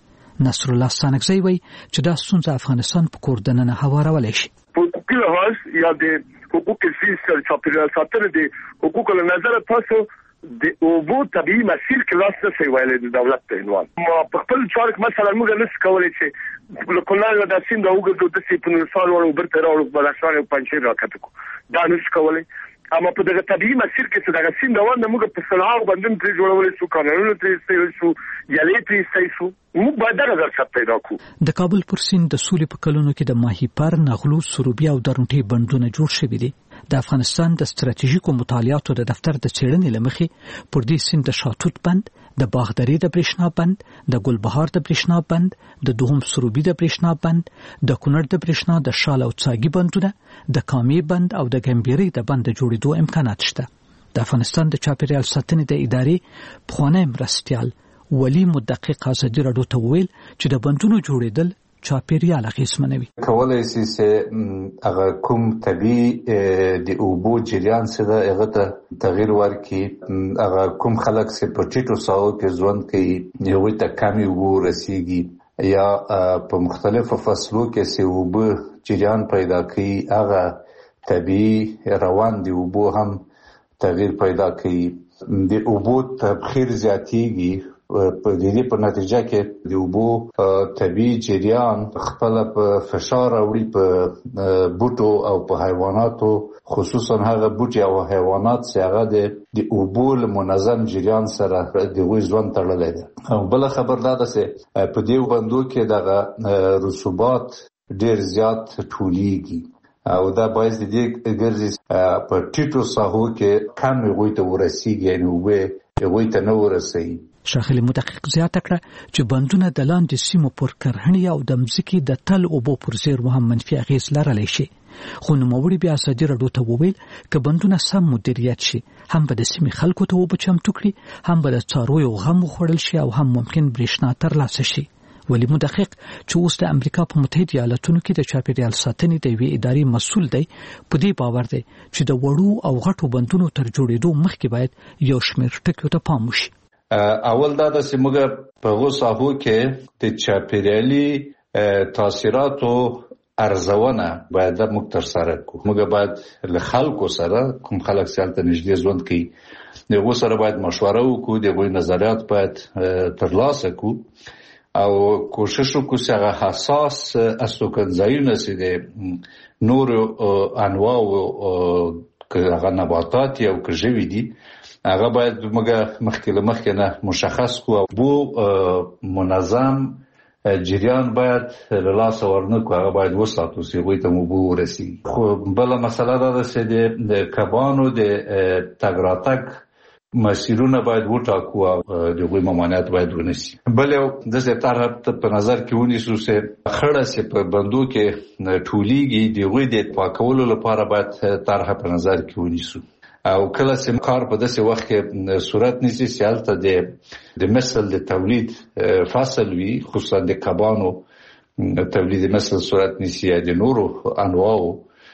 نصر الله ستانکزی وایي چې دا ستونزه افغانستان په کور دننه هوارولی شي. په حقوقي لحاظ یا د حقوقو سیستم چاپیریال ساتنه د حقوقو له نظره تاسو د اوبو طبيعي مسیر کې لاس نه سی ویلې د دولت ته عنوان ما په خپل چارک مثلا موږ نه کولای چې له کونړ د سیند اوګه د سیپونو سال ورو برته راوړو بلاشان او پنځه راکته کو دا نش کولای. اما په دغه طبيعي مسیر کې چې دغه سیند روان موږ په صلاح باندې پرې جوړولې شو قانونونه پرې استعمال شو یالې پرې استعمال شو موږ باید دا نظر پیدا کړو. د کابل پر سیند د سولې په کلونو کې د ماهیپر، نغلو، سروبي او درونټي بندونه جوړ شوي دي. د افغانستان د ستراتیژیکو مطالعاتو د دفتر د څېړنې لمخې پر دې سیند د شاتوت بند، د باغدري د برېښنا بند، د ګلبهار د برېښنا بند، د دوهم سروبي د برېښنا بند، د کونړ د برېښنا د شال او څاګي بندونه، د کامې بند او د ګمبيري د بند جوړېدو امکانات شته. د افغانستان د چاپیریال ساتنې د ادارې پخوانی مرستیال ولی مدقق ازادي راډیو ته وویل چې د بندونو جوړېدل چاپیریال اغیزمنوي. کولای شي چې هغه کوم طبيعي د اوبو جریان سره هغه ته تغیر ورکړي. هغه کوم خلک چې په ټیټو ساحو کې ژوند کوي یو ته کمی اوبو رسیږي یا په مختلفو فصلو کې چې اوبو جریان پیدا کوي هغه طبيعي روان دی اوبو هم تغیر پیدا کوي. د اوبو تبخیر زیاتېږي په دې په نتیجه کې د اوبو طبيعي جریان خپل په فشار راوړي په بوټو او په حیواناتو، خصوصا هغه بوټي او حیوانات چې هغه د اوبو له منظم جریان سره د غوي ژوند تړلې ده. او بل خبر دا ده چې په دې بندو کې دغه رسوبات ډېر زیات ټولېږي او دا باعث دي ګرځي په ټیټو ساحو کې کم غوي ته ورسیږي نو وې غوي ته نو ورسیږي. شاخلي مدقق زیاته کړه چې بندونه د لاندې سیمو پر کرهڼې او د مځکې د تل اوبو پر زیرمو هم منفي اغیز لرلی شي. خو نوموړي بیا ازادي راډیو ته وویل که بندونه سم مدیریت شي هم به د سیمې خلکو ته اوبه چمتو کړي، هم به د څارویو غم وخوړل شي او هم ممکن برېښنا ترلاسه شي. ولی مدقق چې اوس د امریکا په متحده ایالاتونو کې د چاپیریال ساتنې د یوې ادارې مسؤل دی په دې باور دی چې د وړو او غټو بندونو تر جوړېدو مخکې باید یو شمېر ټکیو ته پام وشي. اول دا د سیمه په غوساهو کې د چاپیریالي تاثیراتو ارزونه باید موږ تر سره کوو. موږ باید له خلکو سره کوم خلک سره نږدې ژوند کوي دغه سره باید مشوره وکړو، دغه نظریات باید ترلاسه کوو او کوشش وکړو چې هغه حساس استوګنځایونه چې د نور انواع او هغه نباتات او کژوي دي هغه باید موږ مخکې له مخکې نه مشخص کو او بو منظم جریان باید له لاسه ورنکو هغه باید وساتو چې هغوی ته مو بو ورسي. خو بله مسله دا ده چې د کبانو د تګ راتګ مسیرونه باید وټاکو او د هغوی ممانعت باید ونیسي. بل یو داسې طرحه په نظر کې ونیسو چې خړه چې په بندو کې ټولېږي د هغوی د پاکولو لپاره باید طرحه په نظر کې ونیسو. او کله چې کار په داسې وخت کې صورت نیسي چې هلته د مثل د تولید فصل وي، خصوصا د کبانو تولید مثل صورت نیسي یا د نورو انواعو،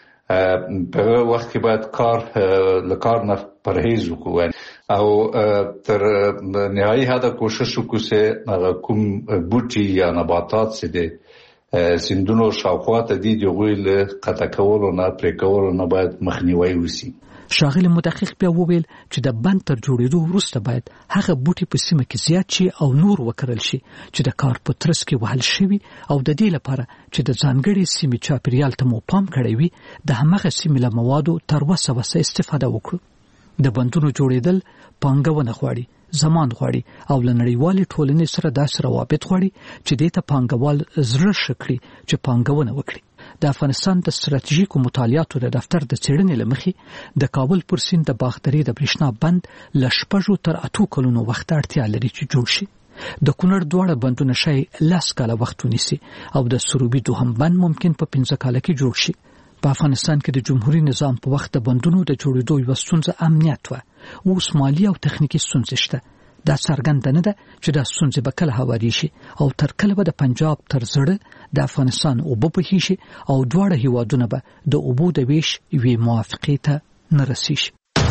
په وخت کې باید کار له کار نه پرهیز وکړو او تر نهایي حده کوشش وکړو چې کوم بوټي یا نباتات چې د سیندونو شاوخوا ته دي د هغوی له قطع کولو نه پرې کولو نه باید مخنیوی وشي. شاغل مدقق بیا وویل چې د بند تر جوړېدو وروسته باید هغه بوټي په سیمه کې زیات شي او نور وکرل شي چې د کار په ترڅ کې وهل شوي او د دې لپاره چې د ځانګړي سیمې چاپیریال ته مو پام کړی وي د همغه سیمې له موادو تر وسه وسه استفاده وکړو. د بندونو جوړېدل پانګونه غواړي، زمان غواړي او له نړیوالې ټولنې سره داسې روابط غواړي چې دې ته پانګوال زړه ښه کړي چې پانګونه وکړي. د افغانستان د ستراتیژیکو مطالعاتو د دفتر د څېړنې له مخې د کابل پر سیند د باغدري د برېښنا بند له شپږو تر اتو کلونو وخت اړتیا لري چې جوړ شي. د کونړ دواړه بندونه شاید لس کاله وخت ونیسي او د سروبي دوهم بند ممکن په پنځه کاله کې جوړ شي. په افغانستان کې د جمهوریت نظام په وخت د بندونو د جوړېدو یوه ستونزه امنیت وه اوس مالی او تخنیکی ستونزې شته. دا څرګنده نه ده چې دا ستونزې به کله هواري شي او تر کله به د پنجاب تر زړه د افغانستان اوبه بهي شي او دواړه هیوادونه به د اوبو د ویش یوې موافقې ته نه رسیږي.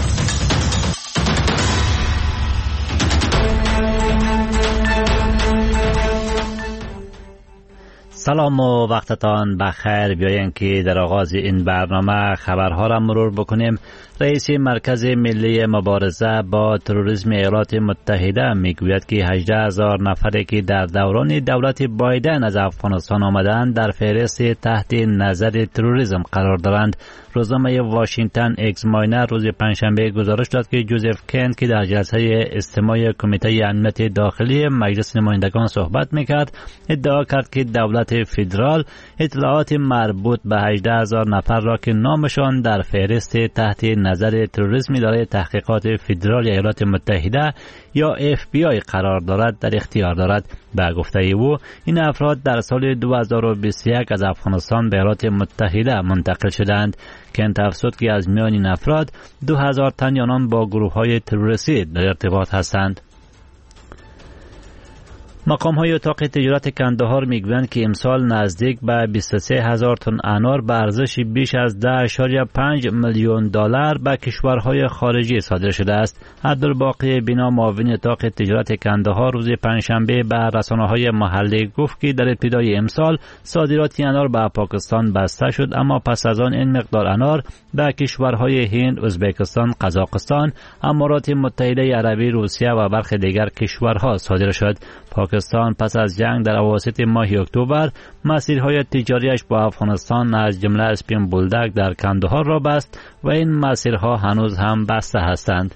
سلام و وقتتان بخیر. بیاییم که در آغاز این برنامه خبرها را مرور بکنیم. رئیس مرکز ملی مبارزه با تروریسم ایالات متحده میگوید که هجده هزار نفری که در دوران دولت بایدن از افغانستان آمدند در فهرست تحت نظر تروریسم قرار دارند. روزنامه واشنگتن اگزاماینر روز پنجشنبه گزارش داد که جوزف کن که در جلسه استماع کمیته امنیت داخلی مجلس نمایندگان صحبت میکرد ادعا کرد که دولت فدرال اطلاعات مربوط به هجده هزار نفر را که نامشان در فهرست تحت نظر تروریسم اداره تحقیقات فدرال ایالات متحده یا اف بی آی قرار دارد در اختیار دارد. به گفته او این افراد در سال دو هزار و بیست و یک از افغانستان به ایالات متحده منتقل شدند. کن افزود که از میان این افراد دو هزار تن آنان با گروه های تروریستی در ارتباط هستند. مقام های اتاق تجارت کندهار میگویند که امسال نزدیک به بیست و سه هزار تن انار به ارزش بیش از ده اشاریه پنج میلیون دلار به کشورهای خارجی صادر شده است. عبدالباقی بینا معاون اتاق تجارت کندهار روز پنجشنبه به رسانه‌های محلی گفت که در ابتدای امسال صادرات انار به پاکستان بسته شد، اما پس از آن این مقدار انار به کشورهای هند، ازبکستان، قزاقستان، امارات متحده عربی، روسیه و برخی دیگر کشورها صادر شد. پاکستان پس از جنگ در اواسط ماه اکتبر مسیرهای تجاریش با افغانستان از جمله اسپین بولدک در کندهار را بست و این مسیرها هنوز هم بسته هستند.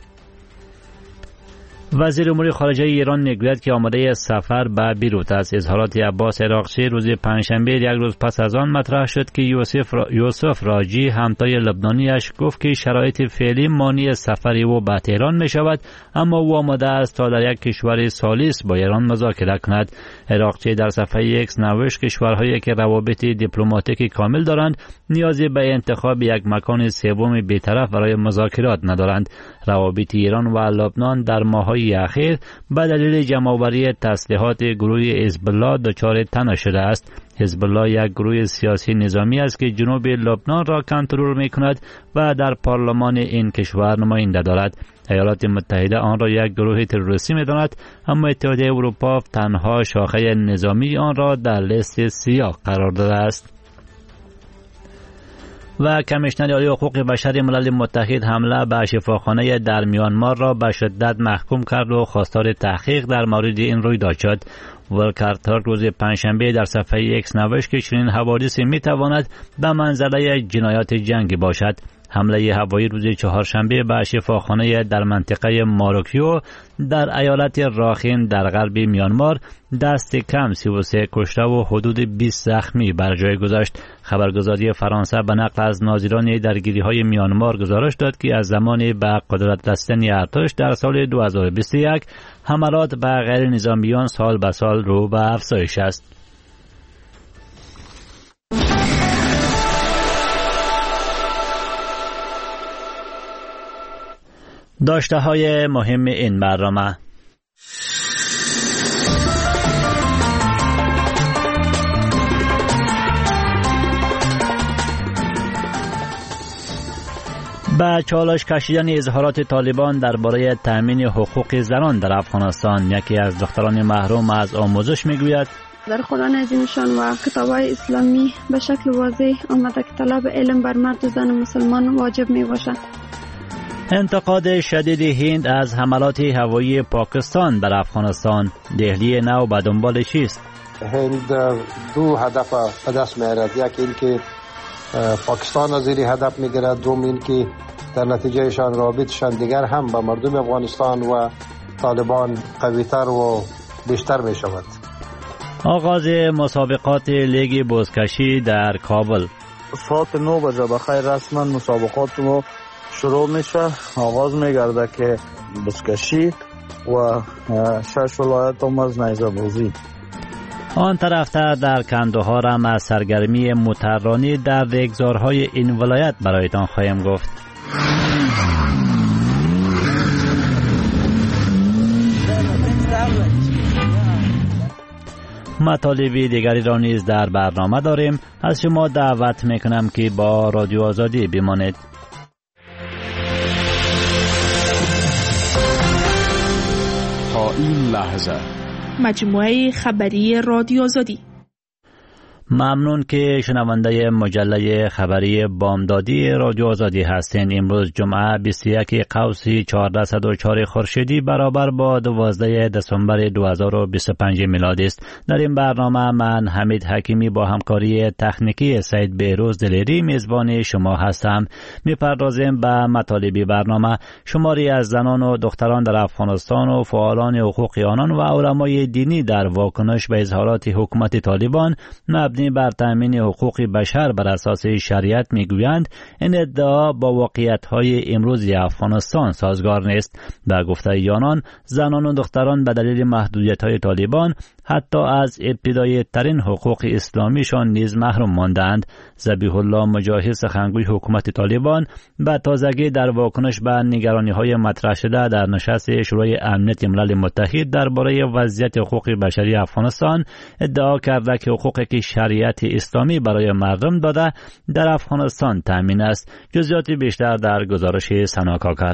وزیر امور خارجه ایران میگوید که آماده سفر به بیروت است. اظهارات عباس عراقچی روز پنجشنبه یک روز پس از آن مطرح شد که یوسف را... یوسف راجی همتای لبنانیش گفت که شرایط فعلی مانع سفری او به تهران می شود، اما او آماده است تا در یک کشور ثالث با ایران مذاکره کند. عراقچی در صفحه ایکس نوشت کشورهایی که روابط دیپلماتیکی کامل دارند نیازی به انتخاب یک مکان سوم بی‌طرف برای مذاکرات ندارند. روابط ایران و لبنان در ماه‌های اخیر به دلیل جمع‌آوری تسلیحات گروه حزب الله دچار تنش شده است. حزب الله یک گروه سیاسی نظامی است که جنوب لبنان را کنترل می‌کند و در پارلمان این کشور نماینده دارد. ایالات متحده آن را یک گروه تروریستی می‌داند، اما اتحادیه اروپا تنها شاخه نظامی آن را در لیست سیاه قرار داده است. و کمیشنر عالی حقوق بشر ملل متحد حمله به شفاخانه در میانمار را به شدت محکوم کرد و خواستار تحقیق در مورد این رویداد شد. ولکر ترک روز پنجشنبه در صفحه ایکس نوشت که چنین حوادثی میتواند به منزله جنایات جنگی باشد. حمله هوایی روز چهارشنبه به شفاخانه در منطقه ماروکیو در ایالت راخین در غرب میانمار دست کم سی و سه کشته و حدود بیست زخمی بر جای گذاشت. خبرگزاری فرانسه به نقل از ناظران درگیری‌های میانمار گزارش داد که از زمان به قدرت رسیدن ارتش در سال دو هزار و بیست و یک حملات به غیر نظامیان سال به سال رو به افزایش است. داشته های مهم این برنامه: به چالش کشیدن اظهارات طالبان درباره تامین حقوق زنان در افغانستان، یکی از دختران محروم از آموزش میگوید در قرآن عظیمشان و کتاب‌های اسلامی به شکل واضح آمده که طلب علم بر مرد و زن مسلمان واجب می باشد. انتقاد شدید هند از حملات هوایی پاکستان بر افغانستان، دهلی نو به دنبال چیست؟ هند دو هدف به دست می‌آورد، یکی این که پاکستان از زیر هدف می‌گیرد، دوم این که در نتیجهشان رابطشان دیگر هم با مردم افغانستان و طالبان قوی‌تر و بیشتر می‌شود. آغاز مسابقات لیگ بزکشی در کابل. ساعت نه بجه بخیر رسما مسابقات رو شروع میشه. آغاز میگرده که بزکشی و شش ولایت هم از نیزه بازی. آن طرفتر در کندهار هم از سرگرمی موتررانی در ریگزارهای این ولایت برایتان خواهیم گفت. مطالب دیگری را نیز در برنامه داریم. از شما دعوت میکنم که با رادیو آزادی بمانید. تا این لحظه مجموعه خبری رادیو آزادی. ممنون که شنونده مجله خبری بامدادی رادیو آزادی هستین. امروز جمعه بیست و یک قوس چهارصد و چهار خورشیدی برابر با دوازده دسامبر دو هزار و بیست و پنج میلادی است. در این برنامه من حمید حکیمی با همکاری تکنیکی سید بهروز دلیری میزبان شما هستم. میپردازیم به مطالب برنامه. شماری از زنان و دختران در افغانستان و فعالان حقوق آنان و علمای دینی در واکنش به اظهارات حکومت طالبان مبنی بر تامین حقوق بشر بر اساس شریعت میگویند این ادعا با واقعیت‌های امروزی افغانستان سازگار نیست. به گفته آنان زنان و دختران به دلیل محدودیت‌های طالبان حتی از ابتدایی ترین حقوق اسلامیشان نیز محروم ماندند. ذبیح الله مجاهد سخنگوی حکومت طالبان به تازگی در واکنش به نگرانی‌های مطرح شده در نشست شورای امنیت ملل متحد درباره وضعیت حقوق بشری افغانستان ادعا کرده که حقوقی که شریعت اسلامی برای مردم داده در افغانستان تامین است. جزئیات بیشتر در گزارش سنا کاکر.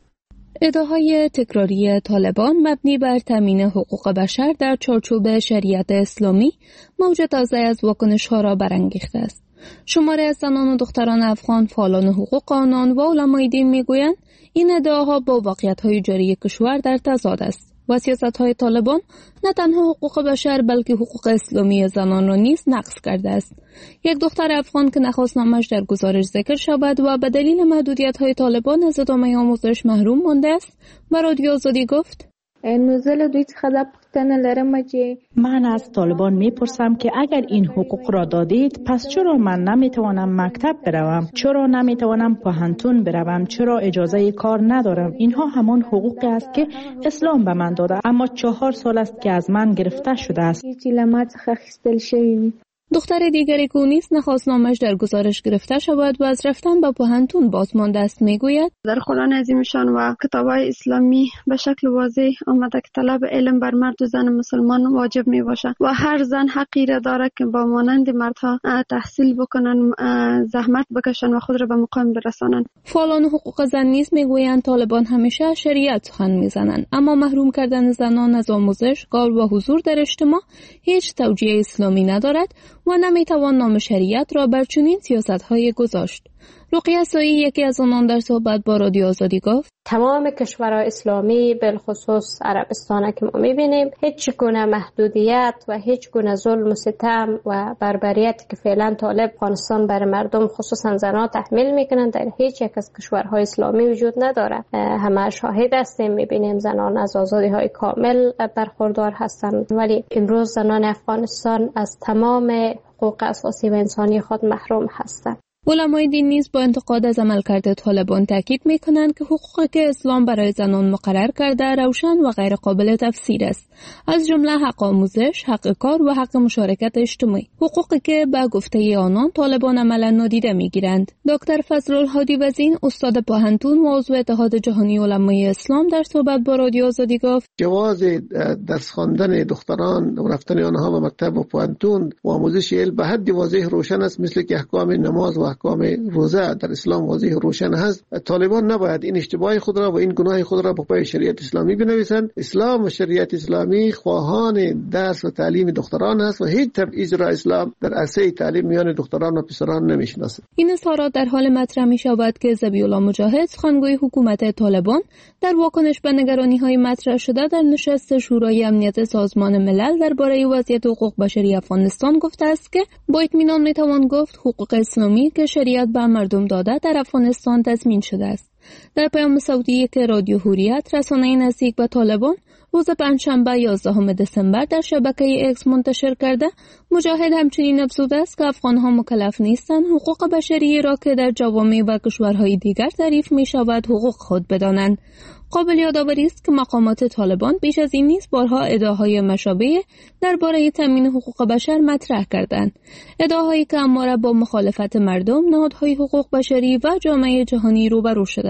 ادعاهای تکراری طالبان مبنی بر تامین حقوق بشر در چارچوب شریعت اسلامی موج تازه از واکنش‌ها را برانگیخته است. شماری از زنان و دختران افغان فعالان حقوق آنان و علمای دین میگویند این ادعاها با واقعیت‌های جاری کشور در تضاد است و سیاست‌های طالبان نه تنها حقوق بشر بلکه حقوق اسلامی زنان را نیز نقض کرده است. یک دختر افغان که نخواست نامش در گزارش ذکر شود و به دلیل محدودیت‌های طالبان از ادامه آموزش محروم مانده است به رادیو آزادی گفت: نوزل دوی څخه دا پوښتنه لرم چې من از طالبان میپرسم که اگر این حقوق را دادید پس چرا من نمیتوانم مکتب بروم، چرا نمیتوانم پوهنتون بروم، چرا اجازه کار ندارم؟ اینها همان حقوقی است که اسلام به من داده اما چهار سال است که از من گرفته شده است. چې له ما څخه اخیستل شوی وي. دختر دیگری که نیز نخواست نامش در گزارش گرفته شود و از رفتن به پوهنتون بازمانده است میگوید: در قرآن عظیمشان و کتاب‌های اسلامی به شکل واضح آمده که طلب علم بر مرد و زن مسلمان واجب می باشد و هر زن حقی را دارد که با مانند مردها تحصیل بکنند، زحمت بکشند و خود را به مقام برسانند. فعالان حقوق زن نیز میگویند طالبان همیشه شریعت سخن میزنند اما محروم کردن زنان از آموزش، کار و حضور در اجتماع هیچ توجیه اسلامی ندارد و نمیتوان نام شریعت را بر چنین سیاست‌های گذاشت. رقیه سایی یکی از آنان در صحبت با رادیو آزادی گفت: تمام کشورهای اسلامی بالخصوص عربستان که ما میبینیم هیچ گونه محدودیت و هیچ گونه ظلم و ستم و بربریت که فعلا طالب افغانستان بر مردم خصوصا زنان تحمیل میکنن در هیچ یک از کشورهای اسلامی وجود نداره. همه شاهد هستیم، میبینیم زنان از آزادی های کامل برخوردار هستند، ولی امروز زنان افغانستان از تمام حقوق اساسی و انسانی خود محروم هستند. علمای دین نیز با انتقاد از عملکرد طالبان تاکید می‌کنند که حقوقی که اسلام برای زنان مقرر کرده روشن و غیر قابل تفسیر است، از جمله حق آموزش، حق کار و حق مشارکت اجتماعی، حقوقی که به گفته آنان طالبان عملاً نادیده می‌گیرند. دکتر فضل الهادی وزین، استاد پوهنتون و عضو اتحاد جهانی علمای اسلام در صحبت با رادیو آزادی گفت: جواز درس خواندن دختران و رفتن آنها به مکتب و پوهنتون و آموزش علم به حد واضح روشن است، مثل که احکام نماز و احکام روزه در اسلام واضح روشن هست. طالبان نباید این اشتباه خود را و این گناه خود را به پای شریعت اسلامی بنویسند. اسلام و شریعت اسلامی خواهان درس و تعلیم دختران است و هیچ تبعیض را اسلام در عرصه تعلیم میان دختران و پسران نمیشناسد. این اظهارات در حال مطرح می شود که ذبیح الله مجاهد سخنگوی حکومت طالبان در واکنش به نگرانی‌های مطرح شده در نشست شورای امنیت سازمان ملل درباره وضعیت حقوق بشری افغانستان گفته است که با اطمینان میتوان گفت حقوق اسلامی که شریعت به مردم داده در افغانستان تضمین شده است. در پیام صوتی که رادیو حریت رسانه نزدیک به طالبان روز پنجشنبه یازدهم دسامبر در شبکه اکس منتشر کرده، مجاهد همچنین افزوده است که افغان‌ها مکلف نیستند حقوق بشری را که در جوامع و کشورهای دیگر تعریف می شود حقوق خود بدانند. قابل یادآوری است که مقامات طالبان بیش از این نیز بارها ادعاهای مشابه درباره تامین حقوق بشر مطرح کردند، ادعاهایی که همواره با مخالفت مردم، نهادهای حقوق بشری و جامعه جهانی روبرو شده است.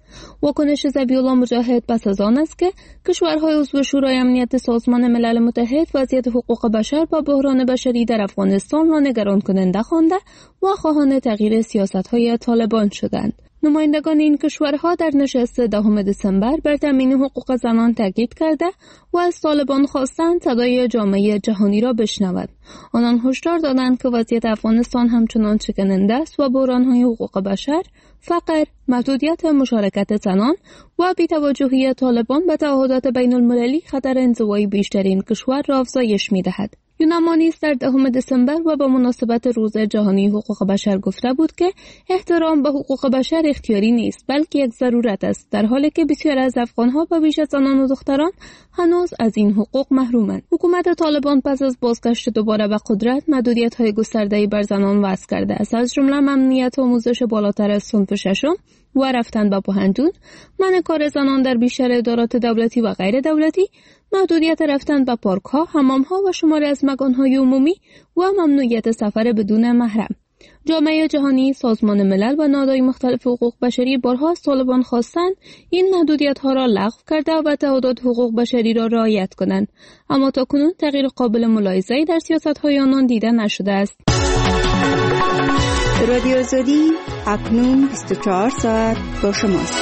واکنش ذبیح‌الله مجاهد پس از آن است که کشورهای عضو شورای امنیت سازمان ملل متحد وضعیت حقوق بشر با بحران بشری در افغانستان را نگران کننده خوانده و خواهان تغییر سیاست‌های طالبان شدند. نمایندگان این کشورها در نشست دهم دسامبر بر تامین حقوق زنان تاکید کرده و از طالبان خواستند صدای جامعه جهانی را بشنود. آنان هشدار دادند که وضعیت افغانستان همچنان شکننده است و بحران‌های حقوق بشر، فقر، محدودیت مشارکت زنان و بی‌توجهی طالبان به تعهدات بین المللی خطر انزوای بیشترین کشور را افزایش می‌دهد. یوناما نیز در دهم دسامبر و با مناسبت روز جهانی حقوق بشر گفته بود که احترام به حقوق بشر اختیاری نیست بلکه یک ضرورت است، در حالی که بسیاری از افغان‌ها و بیش از زنان و دختران هنوز از این حقوق محرومند. حکومت طالبان پس از بازگشت دوباره به قدرت محدودیت‌های گسترده‌ای بر زنان وضع کرده است، از جمله ممنوعیت آموزش بالاتر از صنف ششم و رفتن به پوهنتون، منع کار زنان در بیشتر ادارات دولتی و غیر دولتی، محدودیت رفتن به پارک‌ها، حمام‌ها و شماری از مکان‌های عمومی و ممنوعیت سفر بدون محرم. جامعه جهانی، سازمان ملل و نهادهای مختلف حقوق بشری بارها از طالبان خواستند این محدودیت‌ها را لغو کرده و تعهدات حقوق بشری را رعایت کنند، اما تاکنون تغییر قابل ملاحظه‌ای در سیاست‌های آنان دیده نشده است. رادیو آزادی اکنون بیست و چهار ساعت با شماست.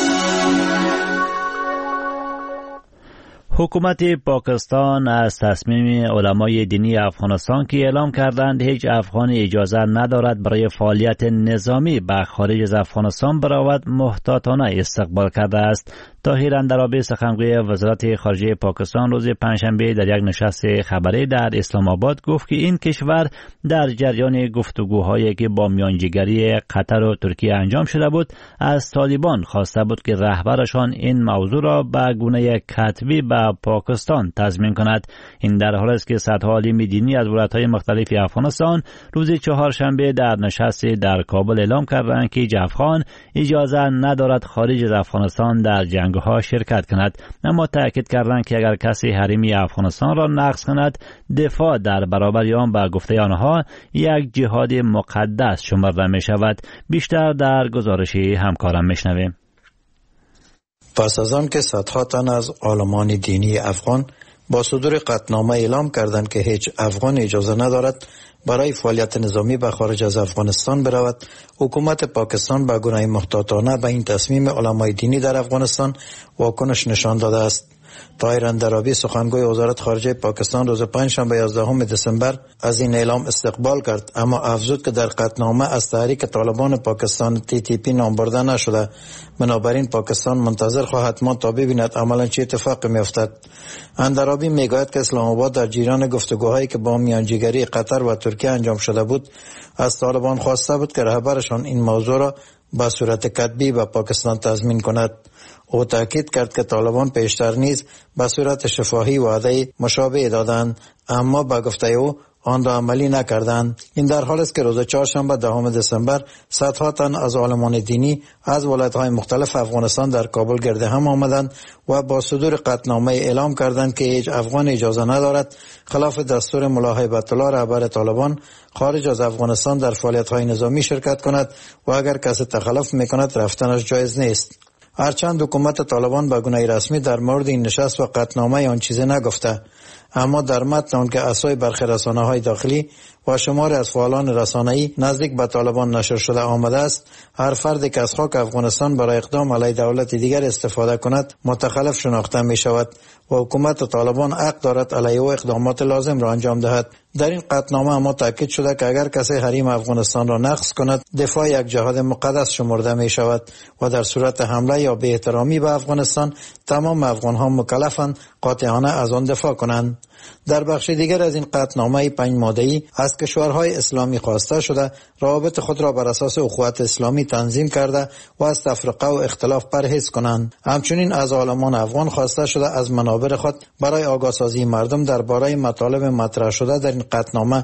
حکومت پاکستان از تصمیم علمای دینی افغانستان که اعلام کردند هیچ افغانی اجازه ندارد برای فعالیت نظامی به خارج از افغانستان برود محتاطانه استقبال کرده است. طاهر اندرابی سخنگوی وزارت خارجه پاکستان روز پنجشنبه در یک نشست خبری در اسلام آباد گفت که این کشور در جریان گفتگوهایی که با میانجیگری قطر و ترکیه انجام شده بود از طالبان خواسته بود که رهبرشان این موضوع را به گونه کتبی به پاکستان تضمین کند. این در حالی است که صدها عالم دینی از ولایت‌های مختلف افغانستان روز چهارشنبه در نشستی در کابل اعلام کردند که هیچ افغان اجازه ندارد خارج از افغانستان در جنگ‌ها شرکت کند، اما تاکید کردند که اگر کسی حریمی افغانستان را نقض کند دفاع در برابر آن به گفته آنها یک جهاد مقدس شمرده می شود. بیشتر در گزارش همکارم میشنویم. پس از آن که صدها تن از عالمان دینی افغان با صدور قطعنامه اعلام کردند که هیچ افغان اجازه ندارد برای فعالیت نظامی به خارج از افغانستان برود، حکومت پاکستان به گونه محتاطانه به این تصمیم علمای دینی در افغانستان واکنش نشان داده است. طاهر اندرابی سخنگوی وزارت خارجه پاکستان روز پنجشنبه یازدهم دسامبر از این اعلام استقبال کرد، اما افزود که در قطعنامه از تحریک طالبان پاکستان تی تی پی نام برده نشده، بنابراین پاکستان منتظر خواهد ماند تا ببیند عملا چه اتفاقی میافتد. اندرابی میگوید که اسلام آباد در جریان گفتگوهایی که با میانجیگری قطر و ترکیه انجام شده بود از طالبان خواسته بود که رهبرشان این موضوع را به صورت کتبی به پاکستان تضمین کند. او تاکید کرد که طالبان پیشتر نیز به صورت شفاهی وعده مشابه دادند، اما به گفته او آن را عملی نکردند. این در حالی است که روز چهارشنبه دهم دسامبر صدها تن از عالمان دینی از ولایت‌های مختلف افغانستان در کابل گرد هم آمدند و با صدور قطعنامه اعلام کردند که هیچ افغان اجازه ندارد خلاف دستور ملا هیبت الله رهبر طالبان خارج از افغانستان در فعالیت‌های نظامی شرکت کند و اگر کسی تخلف می‌کند رفتنش جایز نیست. هرچند حکومت طالبان به گونه رسمی در مورد این نشست و قطعنامه آن چیزی نگفته، اما در متن آن که اسای برخی رسانه‌های داخلی و شماری از فعالان رسانه‌ای نزدیک به طالبان نشر شده آمده است، هر فردی که از خاک افغانستان برای اقدام علیه دولت دیگر استفاده کند متخلف شناخته می شود و حکومت طالبان حق دارد علیه او اقدامات لازم را انجام دهد. در این قطعنامه اما تاکید شده که اگر کسی حریم افغانستان را نقض کند دفاع یک جهاد مقدس شمرده می شود و در صورت حمله یا بی احترامی به افغانستان تمام افغان‌ها مکلفند قاطعانه از آن دفاع کنند. در بخش دیگر از این قطعنامه پنج ماده‌ای از کشورهای اسلامی خواسته شده روابط خود را بر اساس اخوت اسلامی تنظیم کرده و از تفرقه و اختلاف پرهیز کنند. همچنین از عالمان افغان خواسته شده از منابر خود برای آگاهسازی مردم درباره مطالب مطرح شده در این قطعنامه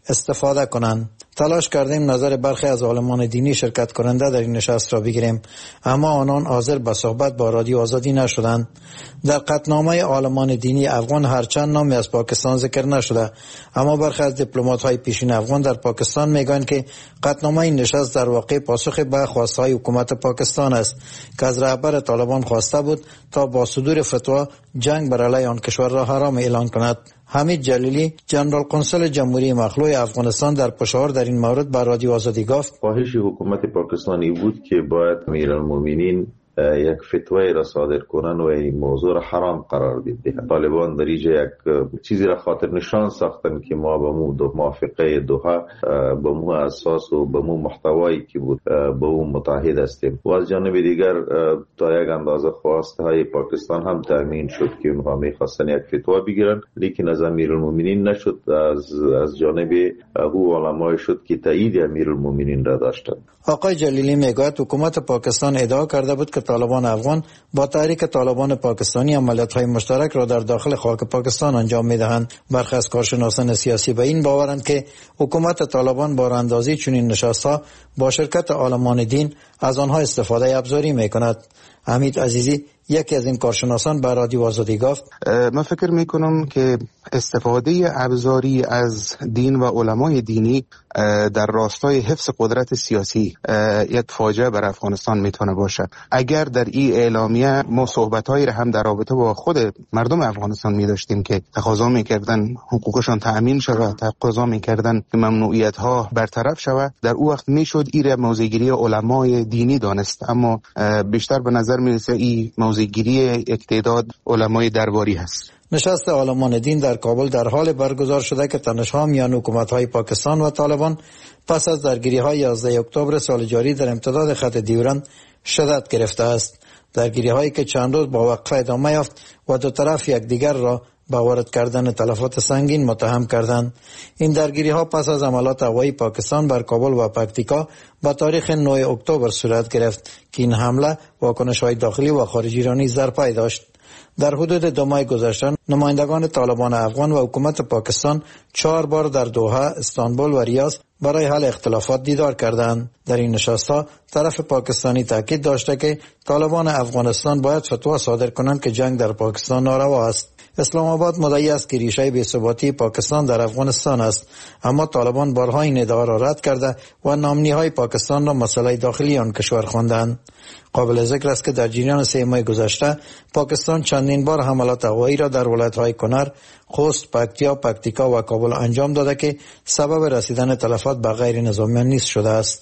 استفاده کنند. تلاش کردیم نظر برخی از عالمان دینی شرکت کننده در این نشست را بگیریم، اما آنان حاضر به صحبت با رادیو آزادی نشدند. در قطعنامه عالمان دینی افغان هرچند نامی از پاکستان ذکر نشده، اما برخی از دیپلمات‌های پیشین افغان در پاکستان میگویند که قطعنامه این نشست در واقع پاسخ به خواستهای حکومت پاکستان است که از رهبر طالبان خواسته بود تا با صدور فتوا جنگ بر علیه آن کشور را حرام اعلان کند. حمید جلیلی، جنرال قنصل جمهوری مخلوع افغانستان در پشاور در این مورد بر رادیو آزادی گفت: خواهش حکومت پاکستانی بود که باید امیرالمومنین یک فتوای را صادر کنن و این موضوع را حرام قرار بدهند. طالبان در اینجا یک چیزی را خاطر نشان ساختن که ما با مو دو موافقه دوحه با مو اساس و با مو محتوایی که بود با اون متحد هستیم و از جانب دیگر تا یک اندازه خواسته های پاکستان هم تامین شد که اونها میخواستن یک فتوا بگیرن، لیکن از امیرالمومنین نشد. از از جانب او علمای شد که تایید امیرالمومنین را داشتند. آقای جلیلی میگوید حکومت پاکستان ادعا کرده بود که طالبان افغان با تحریک طالبان پاکستانی عملیات‌های مشترک را در داخل خاک پاکستان انجام می‌دهند. برخی از کارشناسان سیاسی به این باورند که حکومت طالبان با راندازی چنین نشست‌ها با شرکت عالمان دین از آنها استفاده ابزاری می‌کند. حمید عزیزی، یکی از این کارشناسان به رادیو آزادی گفت: من فکر میکنم که استفاده ابزاری از دین و علمای دینی در راستای حفظ قدرت سیاسی یک فاجعه بر افغانستان میتونه باشه. اگر در این اعلامیه ما صحبتهایی را هم در رابطه با خود مردم افغانستان میداشتیم که تقاضا میکردن حقوقشان تأمین شود، تقاضا میکردن که ممنوعیت ها برطرف شود، در او وقت میشد این موضع‌گیری علمای دینی دانست، اما بیشتر به نظر میرسه این موضع‌گیری یک تعداد علمای درباری هست. نشست عالمان دین در کابل در حال برگزار شده که تنش‌ها میان حکومت‌های پاکستان و طالبان پس از درگیری‌های یازده اکتبر سال جاری در امتداد خط دیورند شدت گرفته است. درگیری‌هایی که چند روز با وقفه ادامه یافت و دو طرف یکدیگر را به وارد کردن تلفات سنگین متهم کردند. این درگیری‌ها پس از حملات هوایی پاکستان بر کابل و پکتیکا با تاریخ نه اکتبر صورت گرفت که این حمله واکنش‌های داخلی و خارجی را نیز در پی داشت. در حدود دو ماه گذشته نمایندگان طالبان افغان و حکومت پاکستان چهار بار در دوحه، استانبول و ریاض برای حل اختلافات دیدار کردند. در این نشست‌ها طرف پاکستانی تاکید داشته که طالبان افغانستان باید فتوا صادر کنند که جنگ در پاکستان ناروا است. اسلام آباد مدعی است که ریشه بی‌ثباتی پاکستان در افغانستان است، اما طالبان بارها این ادعا را رد کرده و نامنی‌های پاکستان را مسئله داخلی آن کشور خواندند. قابل ذکر است که در جریان سه ماه گذشته پاکستان چندین بار حملات هوایی را در ولایت‌های کنر، خوست، پکتیا، پکتیکا و کابل انجام داده که سبب رسیدن تلفات به غیر نظامیان نیز شده است.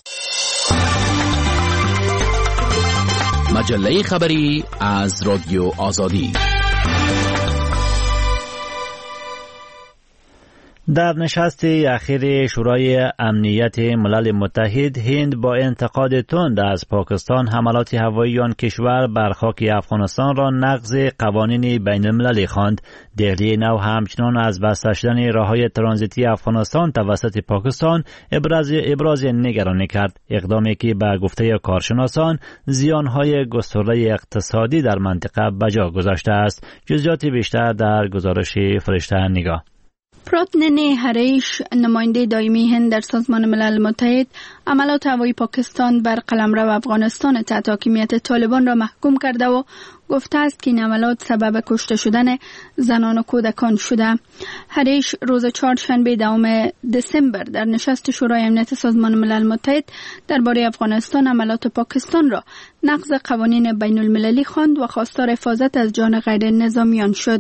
مجله خبری از رادیو آزادی. در نشست اخیر شورای امنیت ملل متحد، هند با انتقاد تند از پاکستان حملات هوایی آن کشور بر خاک افغانستان را نقض قوانین بین المللی خواند. دهلی نو همچنان از بسته شدن راههای ترانزیتی افغانستان توسط پاکستان ابراز ابراز نگرانی کرد، اقدامی که به گفته کارشناسان زیانهای گسترده اقتصادی در منطقه بجا گذاشته است. جزئیات بیشتر در گزارش فرشته نگاه. پراتنن هریش، نماینده دائمی هند در سازمان ملل متحد، عملات هوایی پاکستان بر قلمرو افغانستان تحت حاکمیت طالبان را محکوم کرده و گفته است که این عملات سبب کشته شدن زنان و کودکان شده. هریش روز چهارشنبه دهم دسامبر در نشست شورای امنیت سازمان ملل متحد درباره افغانستان عملات پاکستان را نقض قوانین بین المللی خواند و خواستار حفاظت از جان غیر نظامیان شد.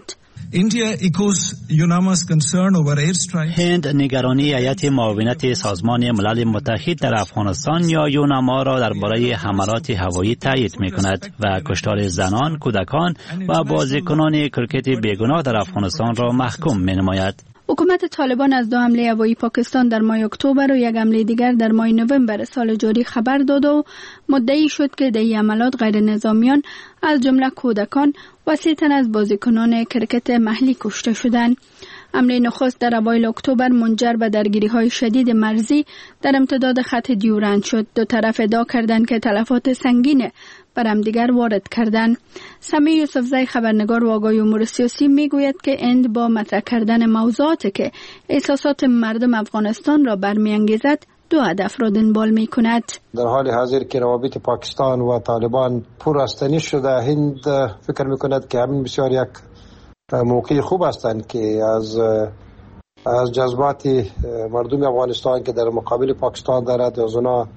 هند نگرانی هیئت معاونت سازمان ملل متحد در افغانستان یا یوناما را درباره حملات هوایی تایید می‌کند و کشتار زنان، کودکان و بازیکنان کرکت بیگناه در افغانستان را محکوم می‌نماید. حکومت طالبان از دو حمله هوایی پاکستان در ماه اکتبر و یک حمله دیگر در ماه نوامبر سال جاری خبر داد و مدعی شد که در این عملات غیر نظامیان از جمله کودکان و سی تن از بازیکنان کرکت محلی کشته شدند. حمله نخست در اوایل اکتبر منجر به درگیری‌های شدید مرزی در امتداد خط دیورند شد. دو طرف ادعا کردند که تلفات سنگین بر همدیگر وارد کردند. سمیع یوسفزی خبرنگار و آگاه امور سیاسی میگوید که هند با مطرح کردن موضوعاتی که احساسات مردم افغانستان را برمی‌انگیزد دو هدف را دنبال می کند. در حال حاضر که روابط پاکستان و طالبان پرآستانی شده، هند فکر می کند که همین بسیار یک موقع خوب هستند که از از جذبات مردم افغانستان که در مقابل پاکستان دارد از اونا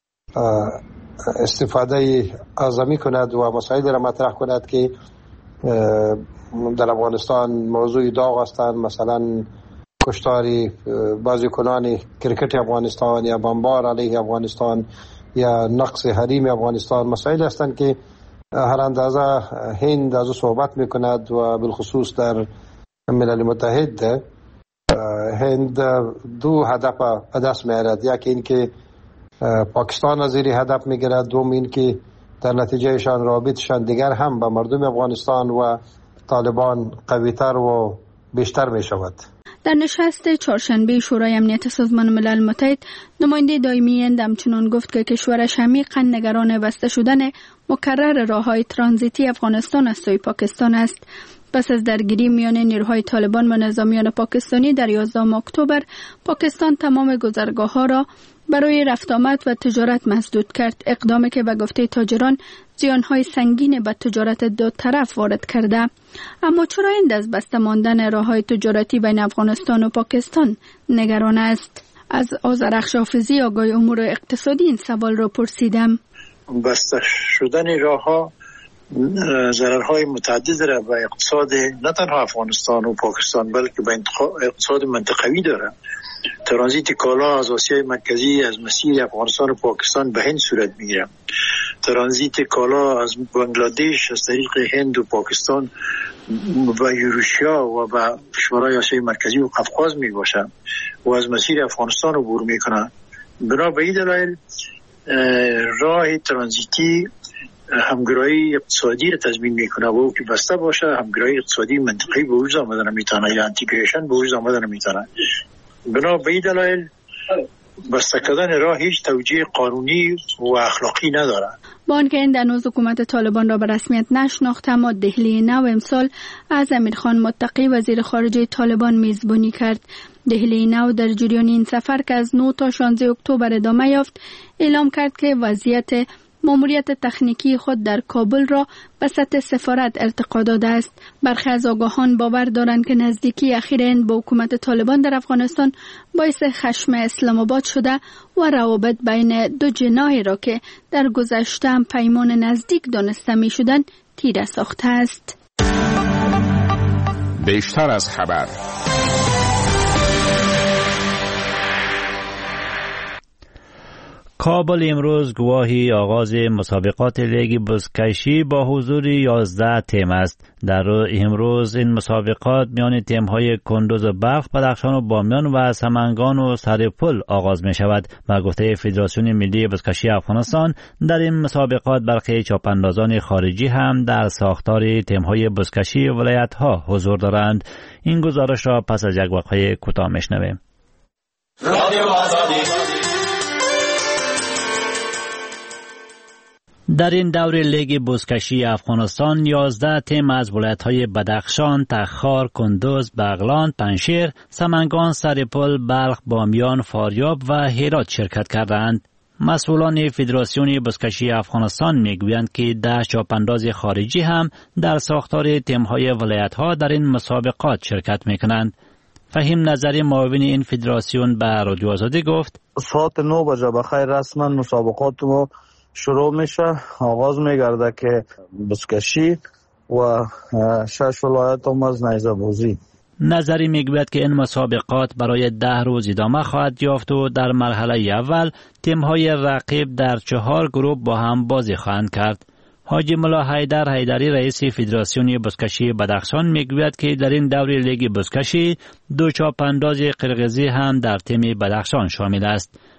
استفاده اعظمی کند و مسائل را مطرح کند که در افغانستان موضوع داغ هستند، مثلا کشتاری بازیکنان کرکت افغانستان یا بمبار علیه افغانستان یا نقص حریم افغانستان، مسائل هستند که هر اندازه هند از او صحبت میکند و بالخصوص در ملل متحد هند دو هدف به دست میارد. یکی این که پاکستان از زیر هدف میگیرد، دوم این که در نتیجهشان رابطشان دیگر هم با مردم افغانستان و طالبان قویتر و بیشتر میشود. در نشست چهارشنبه شورای امنیت سازمان ملل متحد نماینده دائمی هند همچنان گفت که کشورش عمیقاً نگران بسته شدن مکرر راههای ترانزیتی افغانستان از سوی پاکستان است. پس از درگیری میان نیروهای طالبان و نظامیان پاکستانی در یازدهم اکتبر، پاکستان تمام گذرگاه‌ها را برای رفت آمد و تجارت مسدود کرد، اقدامی که به گفته تاجران زیانهای سنگین به تجارت دو طرف وارد کرده. اما چرا هند از بسته ماندن راههای تجارتی بین افغانستان و پاکستان نگران است؟ از آذرخش حافظی آگاه امور اقتصادی این سوال را پرسیدم. بسته شدن راهها ضررهای متعدد را به اقتصاد نه تنها افغانستان و پاکستان بلکه به اقتصاد منطقوی داره. ترانزیت کالا از آسیای مرکزی از مسیر افغانستان و پاکستان به هند صورت میگیره. ترانزیت کالا از بنگلادش از طریق هند و پاکستان و یوروشیا و به کشورهای آسیای مرکزی و قفقاز می باشه و از مسیر افغانستان عبور میکنه. بنا به این دلایل راه ترانزیتی همگرایی اقتصادی را تضمین میکنه و او که بسته باشه همگرایی اقتصادی منطقی به وجود آمدن میتونه یا انتگریشن به وجود آمدن میتونه. بنا به این دلایل بسته کردن راه هیچ توجیه قانونی و اخلاقی نداره. با آنکه هند هنوز حکومت طالبان را به رسمیت نشناخت، اما دهلی نو امسال از امیرخان متقی وزیر خارجه طالبان میزبانی کرد. دهلی نو در جریان این سفر که از نه تا شانزده اکتبر ادامه یافت اعلام کرد که وضعیت ماموریت تکنیکی خود در کابل را به سطح سفارت ارتقا داده است. برخی از آگاهان باور دارند که نزدیکی اخیر هند با حکومت طالبان در افغانستان باعث خشم اسلام آباد شده و روابط بین دو جناحی را که در گذشته هم پیمان نزدیک دانسته می شدند تیره ساخته است. بیشتر از خبر. کابل امروز گواهی آغاز مسابقات لیگ بزکشی با حضور یازده تیم است. در امروز این مسابقات میان تیم‌های کندوز و بلخ، بدخشان و بامیان و سمنگان و سرپل آغاز می شود. با گفته فدراسیون ملی بزکشی افغانستان، در این مسابقات برخی چاپاندازان خارجی هم در ساختار تیم‌های بزکشی ولایت‌ها حضور دارند. این گزارش را پس از یک وقفه کوتاه میشنویم. در این دور لیگ بزکشی افغانستان یازده تیم از ولایت‌های بدخشان، تخار، کندوز، بغلان، پنشیر، سمنگان، سرپل، بلخ، بامیان، فاریاب و هرات شرکت کردند. مسئولان فدراسیون بزکشی افغانستان میگویند که ده چاپانداز خارجی هم در ساختار تیم‌های ولایت‌ها در این مسابقات شرکت می‌کنند. فهیم نظری معاون این فدراسیون به رادیو آزادی گفت: ساعت نه بجه بخیر رسما مسابقات ما شروع میشه. آغاز میگرده که بزکشی و شش ولایت هم از نیزه بازی. نظری میگوید که این مسابقات برای ده روز ادامه خواهد یافت و در مرحله اول تیم‌های رقیب در چهار گروه با هم بازی خواهند کرد. حاجی ملا حیدر حیدری رئیس فدراسیون بزکشی بدخشان میگوید که در این دور لیگ بزکشی دو چاپانداز قرقیزی هم در تیم بدخشان شامل است.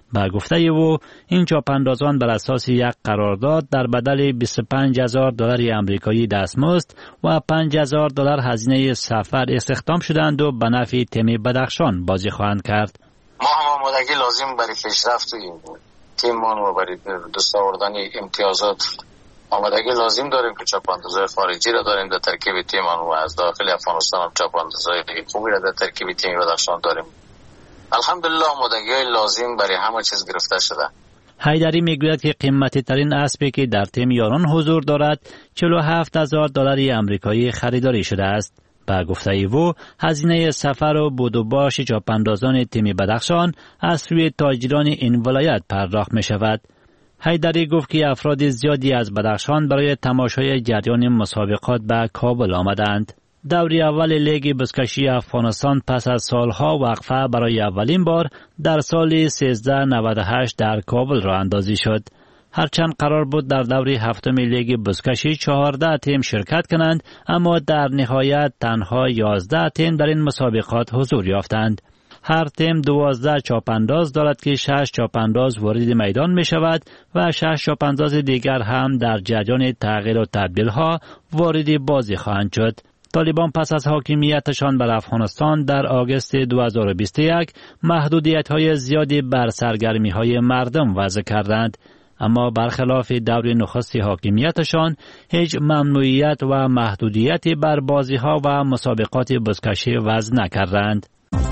با گفته او این چاپاندازان بر اساس یک قرارداد در بدل بیست و پنج هزار دلار آمریکایی دستمزد و پنج هزار دلار هزینه سفر استخدام شدند و به نفع تیم بدخشان بازی خواهند کرد. ما هم آمادگی لازم برای پیشرفت تیممان و برای دست آوردن امتیازات آمادگی لازم داریم که چاپاندازهای خارجی را داریم در ترکیب تیممان و از داخل افغانستان هم چاپاندازهای خوبی را در ترکیب تیم بدخشان داریم. الحمدلله آمادگی لازم برای همه چیز گرفته شده. حیدری میگوید که قیمتی ترین اسبی که در تیم یاران حضور دارد چهل و هفت هزار دلار آمریکایی خریداری شده است. با گفته او هزینه سفر و بود و باش چاپاندازان تیم بدخشان از سوی تاجران این ولایت پرداخت می شود. حیدری گفت که افراد زیادی از بدخشان برای تماشای جریان مسابقات به کابل آمدند. دوری اول لیگ بزکشی افغانستان پس از سالها وقفه برای اولین بار در سال سیزده نود و هشت در کابل راه اندازی شد. هرچند قرار بود در دوری هفتم لیگ بزکشی چهارده تیم شرکت کنند، اما در نهایت تنها یازده تیم در این مسابقات حضور یافتند. هر تیم دوازده چاپانداز دارد که شش چاپانداز وارد میدان می شود و شش چاپانداز دیگر هم در جریان تغییر و تبدیل ها وارد بازی خواهند شد. طالبان پس از حاکمیتشان بر افغانستان در آگوست دو هزار و بیست و یک محدودیت های زیادی بر سرگرمی های مردم وضع کردند، اما برخلاف دور نخست حاکمیتشان هیچ ممنوعیت و محدودیتی بر بازی ها و مسابقات بزکشی وضع نکردند.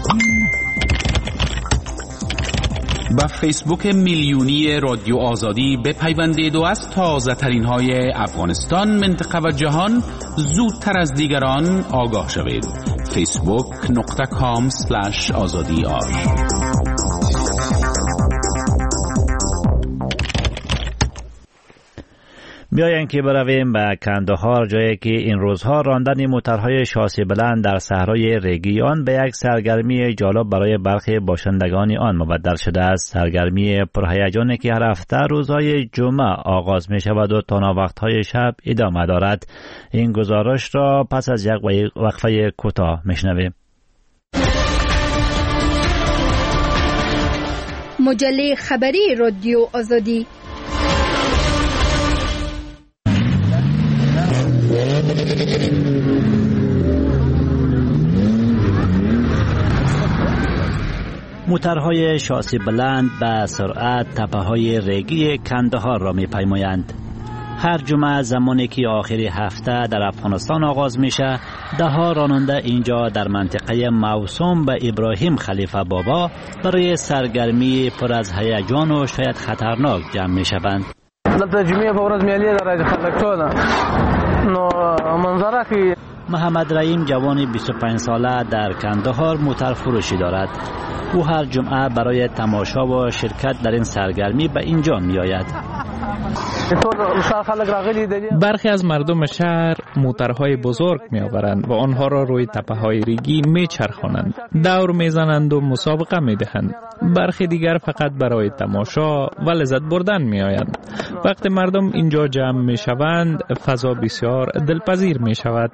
با فیسبوک میلیونی رادیو آزادی بپیوندید و از تازه ترین های افغانستان، منطقه و جهان زودتر از دیگران آگاه شوید. فیسبوک نقطه کام سلش آزادی آر. بیاین که برویم به کندهار، جایی که این روزها راندن موتورهای شاسی بلند در صحرای ریگیان به یک سرگرمی جالب برای برخی باشندگان آن مبدل شده است. سرگرمی پرهیجانی که هر هفته روزهای جمعه آغاز می شود و تا وقتهای شب ادامه دارد. این گزارش را پس از یک وقفه کوتاه میشنویم. مجله خبری رادیو آزادی. موتورهای شاسی بلند به سرعت تپه‌های ریگی کندهار را می‌پیمایند. هر جمعه زمانی که آخری هفته در افغانستان آغاز میشه، ده ها راننده اینجا در منطقه موسوم به ابراهیم خلیفه بابا برای سرگرمی پر از هیجان و شاید خطرناک جمع میشوند. دلته جمعه په ورځ میلې درځي خلک ټول نو منظره کې محمد رحیم جوانی بیست و پنج ساله در کندهار موتر فروشی دارد. او هر جمعه برای تماشا و شرکت در این سرگرمی به اینجا می آید. برخی از مردم شهر موترهای بزرگ می آورند و آنها را روی تپه های ریگی می چرخانند، دور می زنند و مسابقه می دهند. برخی دیگر فقط برای تماشا و لذت بردن می آیند. وقتی مردم اینجا جمع می شوند فضا بسیار دلپذیر می شود.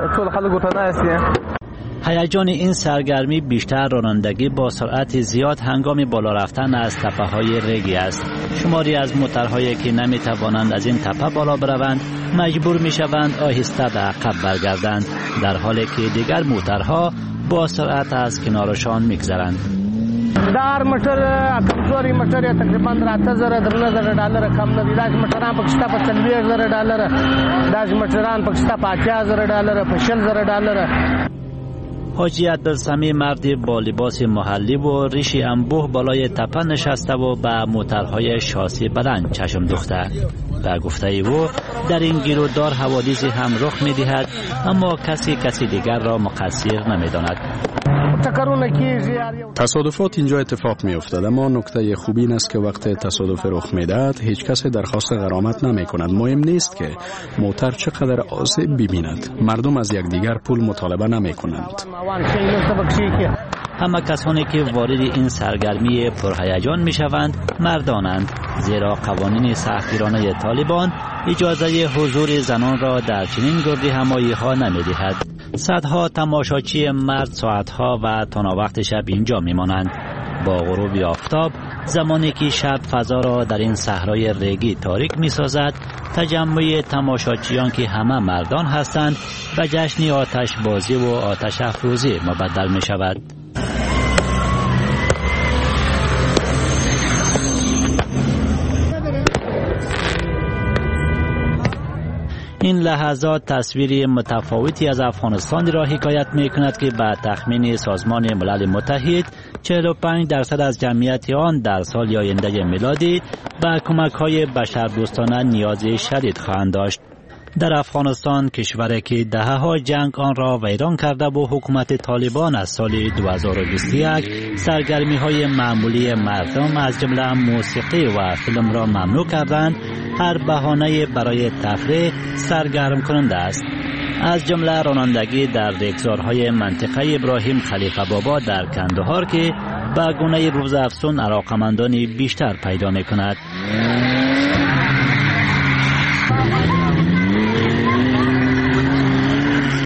هیجان این سرگرمی بیشتر رانندگی با سرعت زیاد هنگام بالا رفتن از تپه‌های ریگی است. شماری از موتورهایی که نمی‌توانند از این تپه بالا بروند مجبور می‌شوند آهسته به عقب برگردند، در حالی که دیگر موتورها با سرعت از کنارشان می‌گذرند. دار موټر کمزوري موټر تقریبا راته زره درنه زره ډالر کم نه دي. دا موټران پکښتا په څلوېښت زره ډالر، دا موټران پکښتا په اتیا زره ډالر، په شل زره ډالر. حاجی عبدالسمی مردی با لباس محلی و ریشی انبوه بالای تپه نشسته و به موتورهای شاسی بلند چشم دوخته. به گفته او در این گیرودار حوادثی هم رخ می دهد، اما کسی کسی دیگر را مقصر نمی داند. تصادفات اینجا اتفاق می افتد، اما نکته خوبی این است که وقت تصادف رخ می دهد هیچ کسی درخواست غرامت نمی کند. مهم نیست که موتر چقدر آسیب ببیند، مردم از یکدیگر پول مطالبه نمی کنند. همه کسانی که وارد این سرگرمی پرهیجان می شوند مردانند، زیرا قوانین سختگیرانه طالبان اجازه حضور زنان را در چنین گردی همایی ها نمی دهد. صدها تماشاچی مرد ساعتها و تا وقت شب اینجا می مانند. با غروب آفتاب زمانی که شب فضا را در این صحرای ریگی تاریک می سازد، تجمع تماشاچیان که همه مردان هستند به جشن آتش بازی و آتش افروزی مبدل می شود. این لحظات تصویری متفاوتی از افغانستان را حکایت می کند که به تخمین سازمان ملل متحد چهل و پنج درصد از جمعیت آن در سال آینده میلادی به کمک های بشردوستانه نیاز شدید خواهند داشت. در افغانستان، کشوری که دهه‌ها جنگ آن را ویران کرده و حکومت طالبان از سال دو هزار و بیست و یک سرگرمی های معمولی مردم از جمله موسیقی و فیلم را ممنوع کردند، هر بهانه برای تفریح سرگرم کننده است. از جمله رانندگی در ریگزارهای منطقه ابراهیم خلیفه بابا در کندهار که به گونه روزافزون علاقمندانی بیشتر پیدا می کند.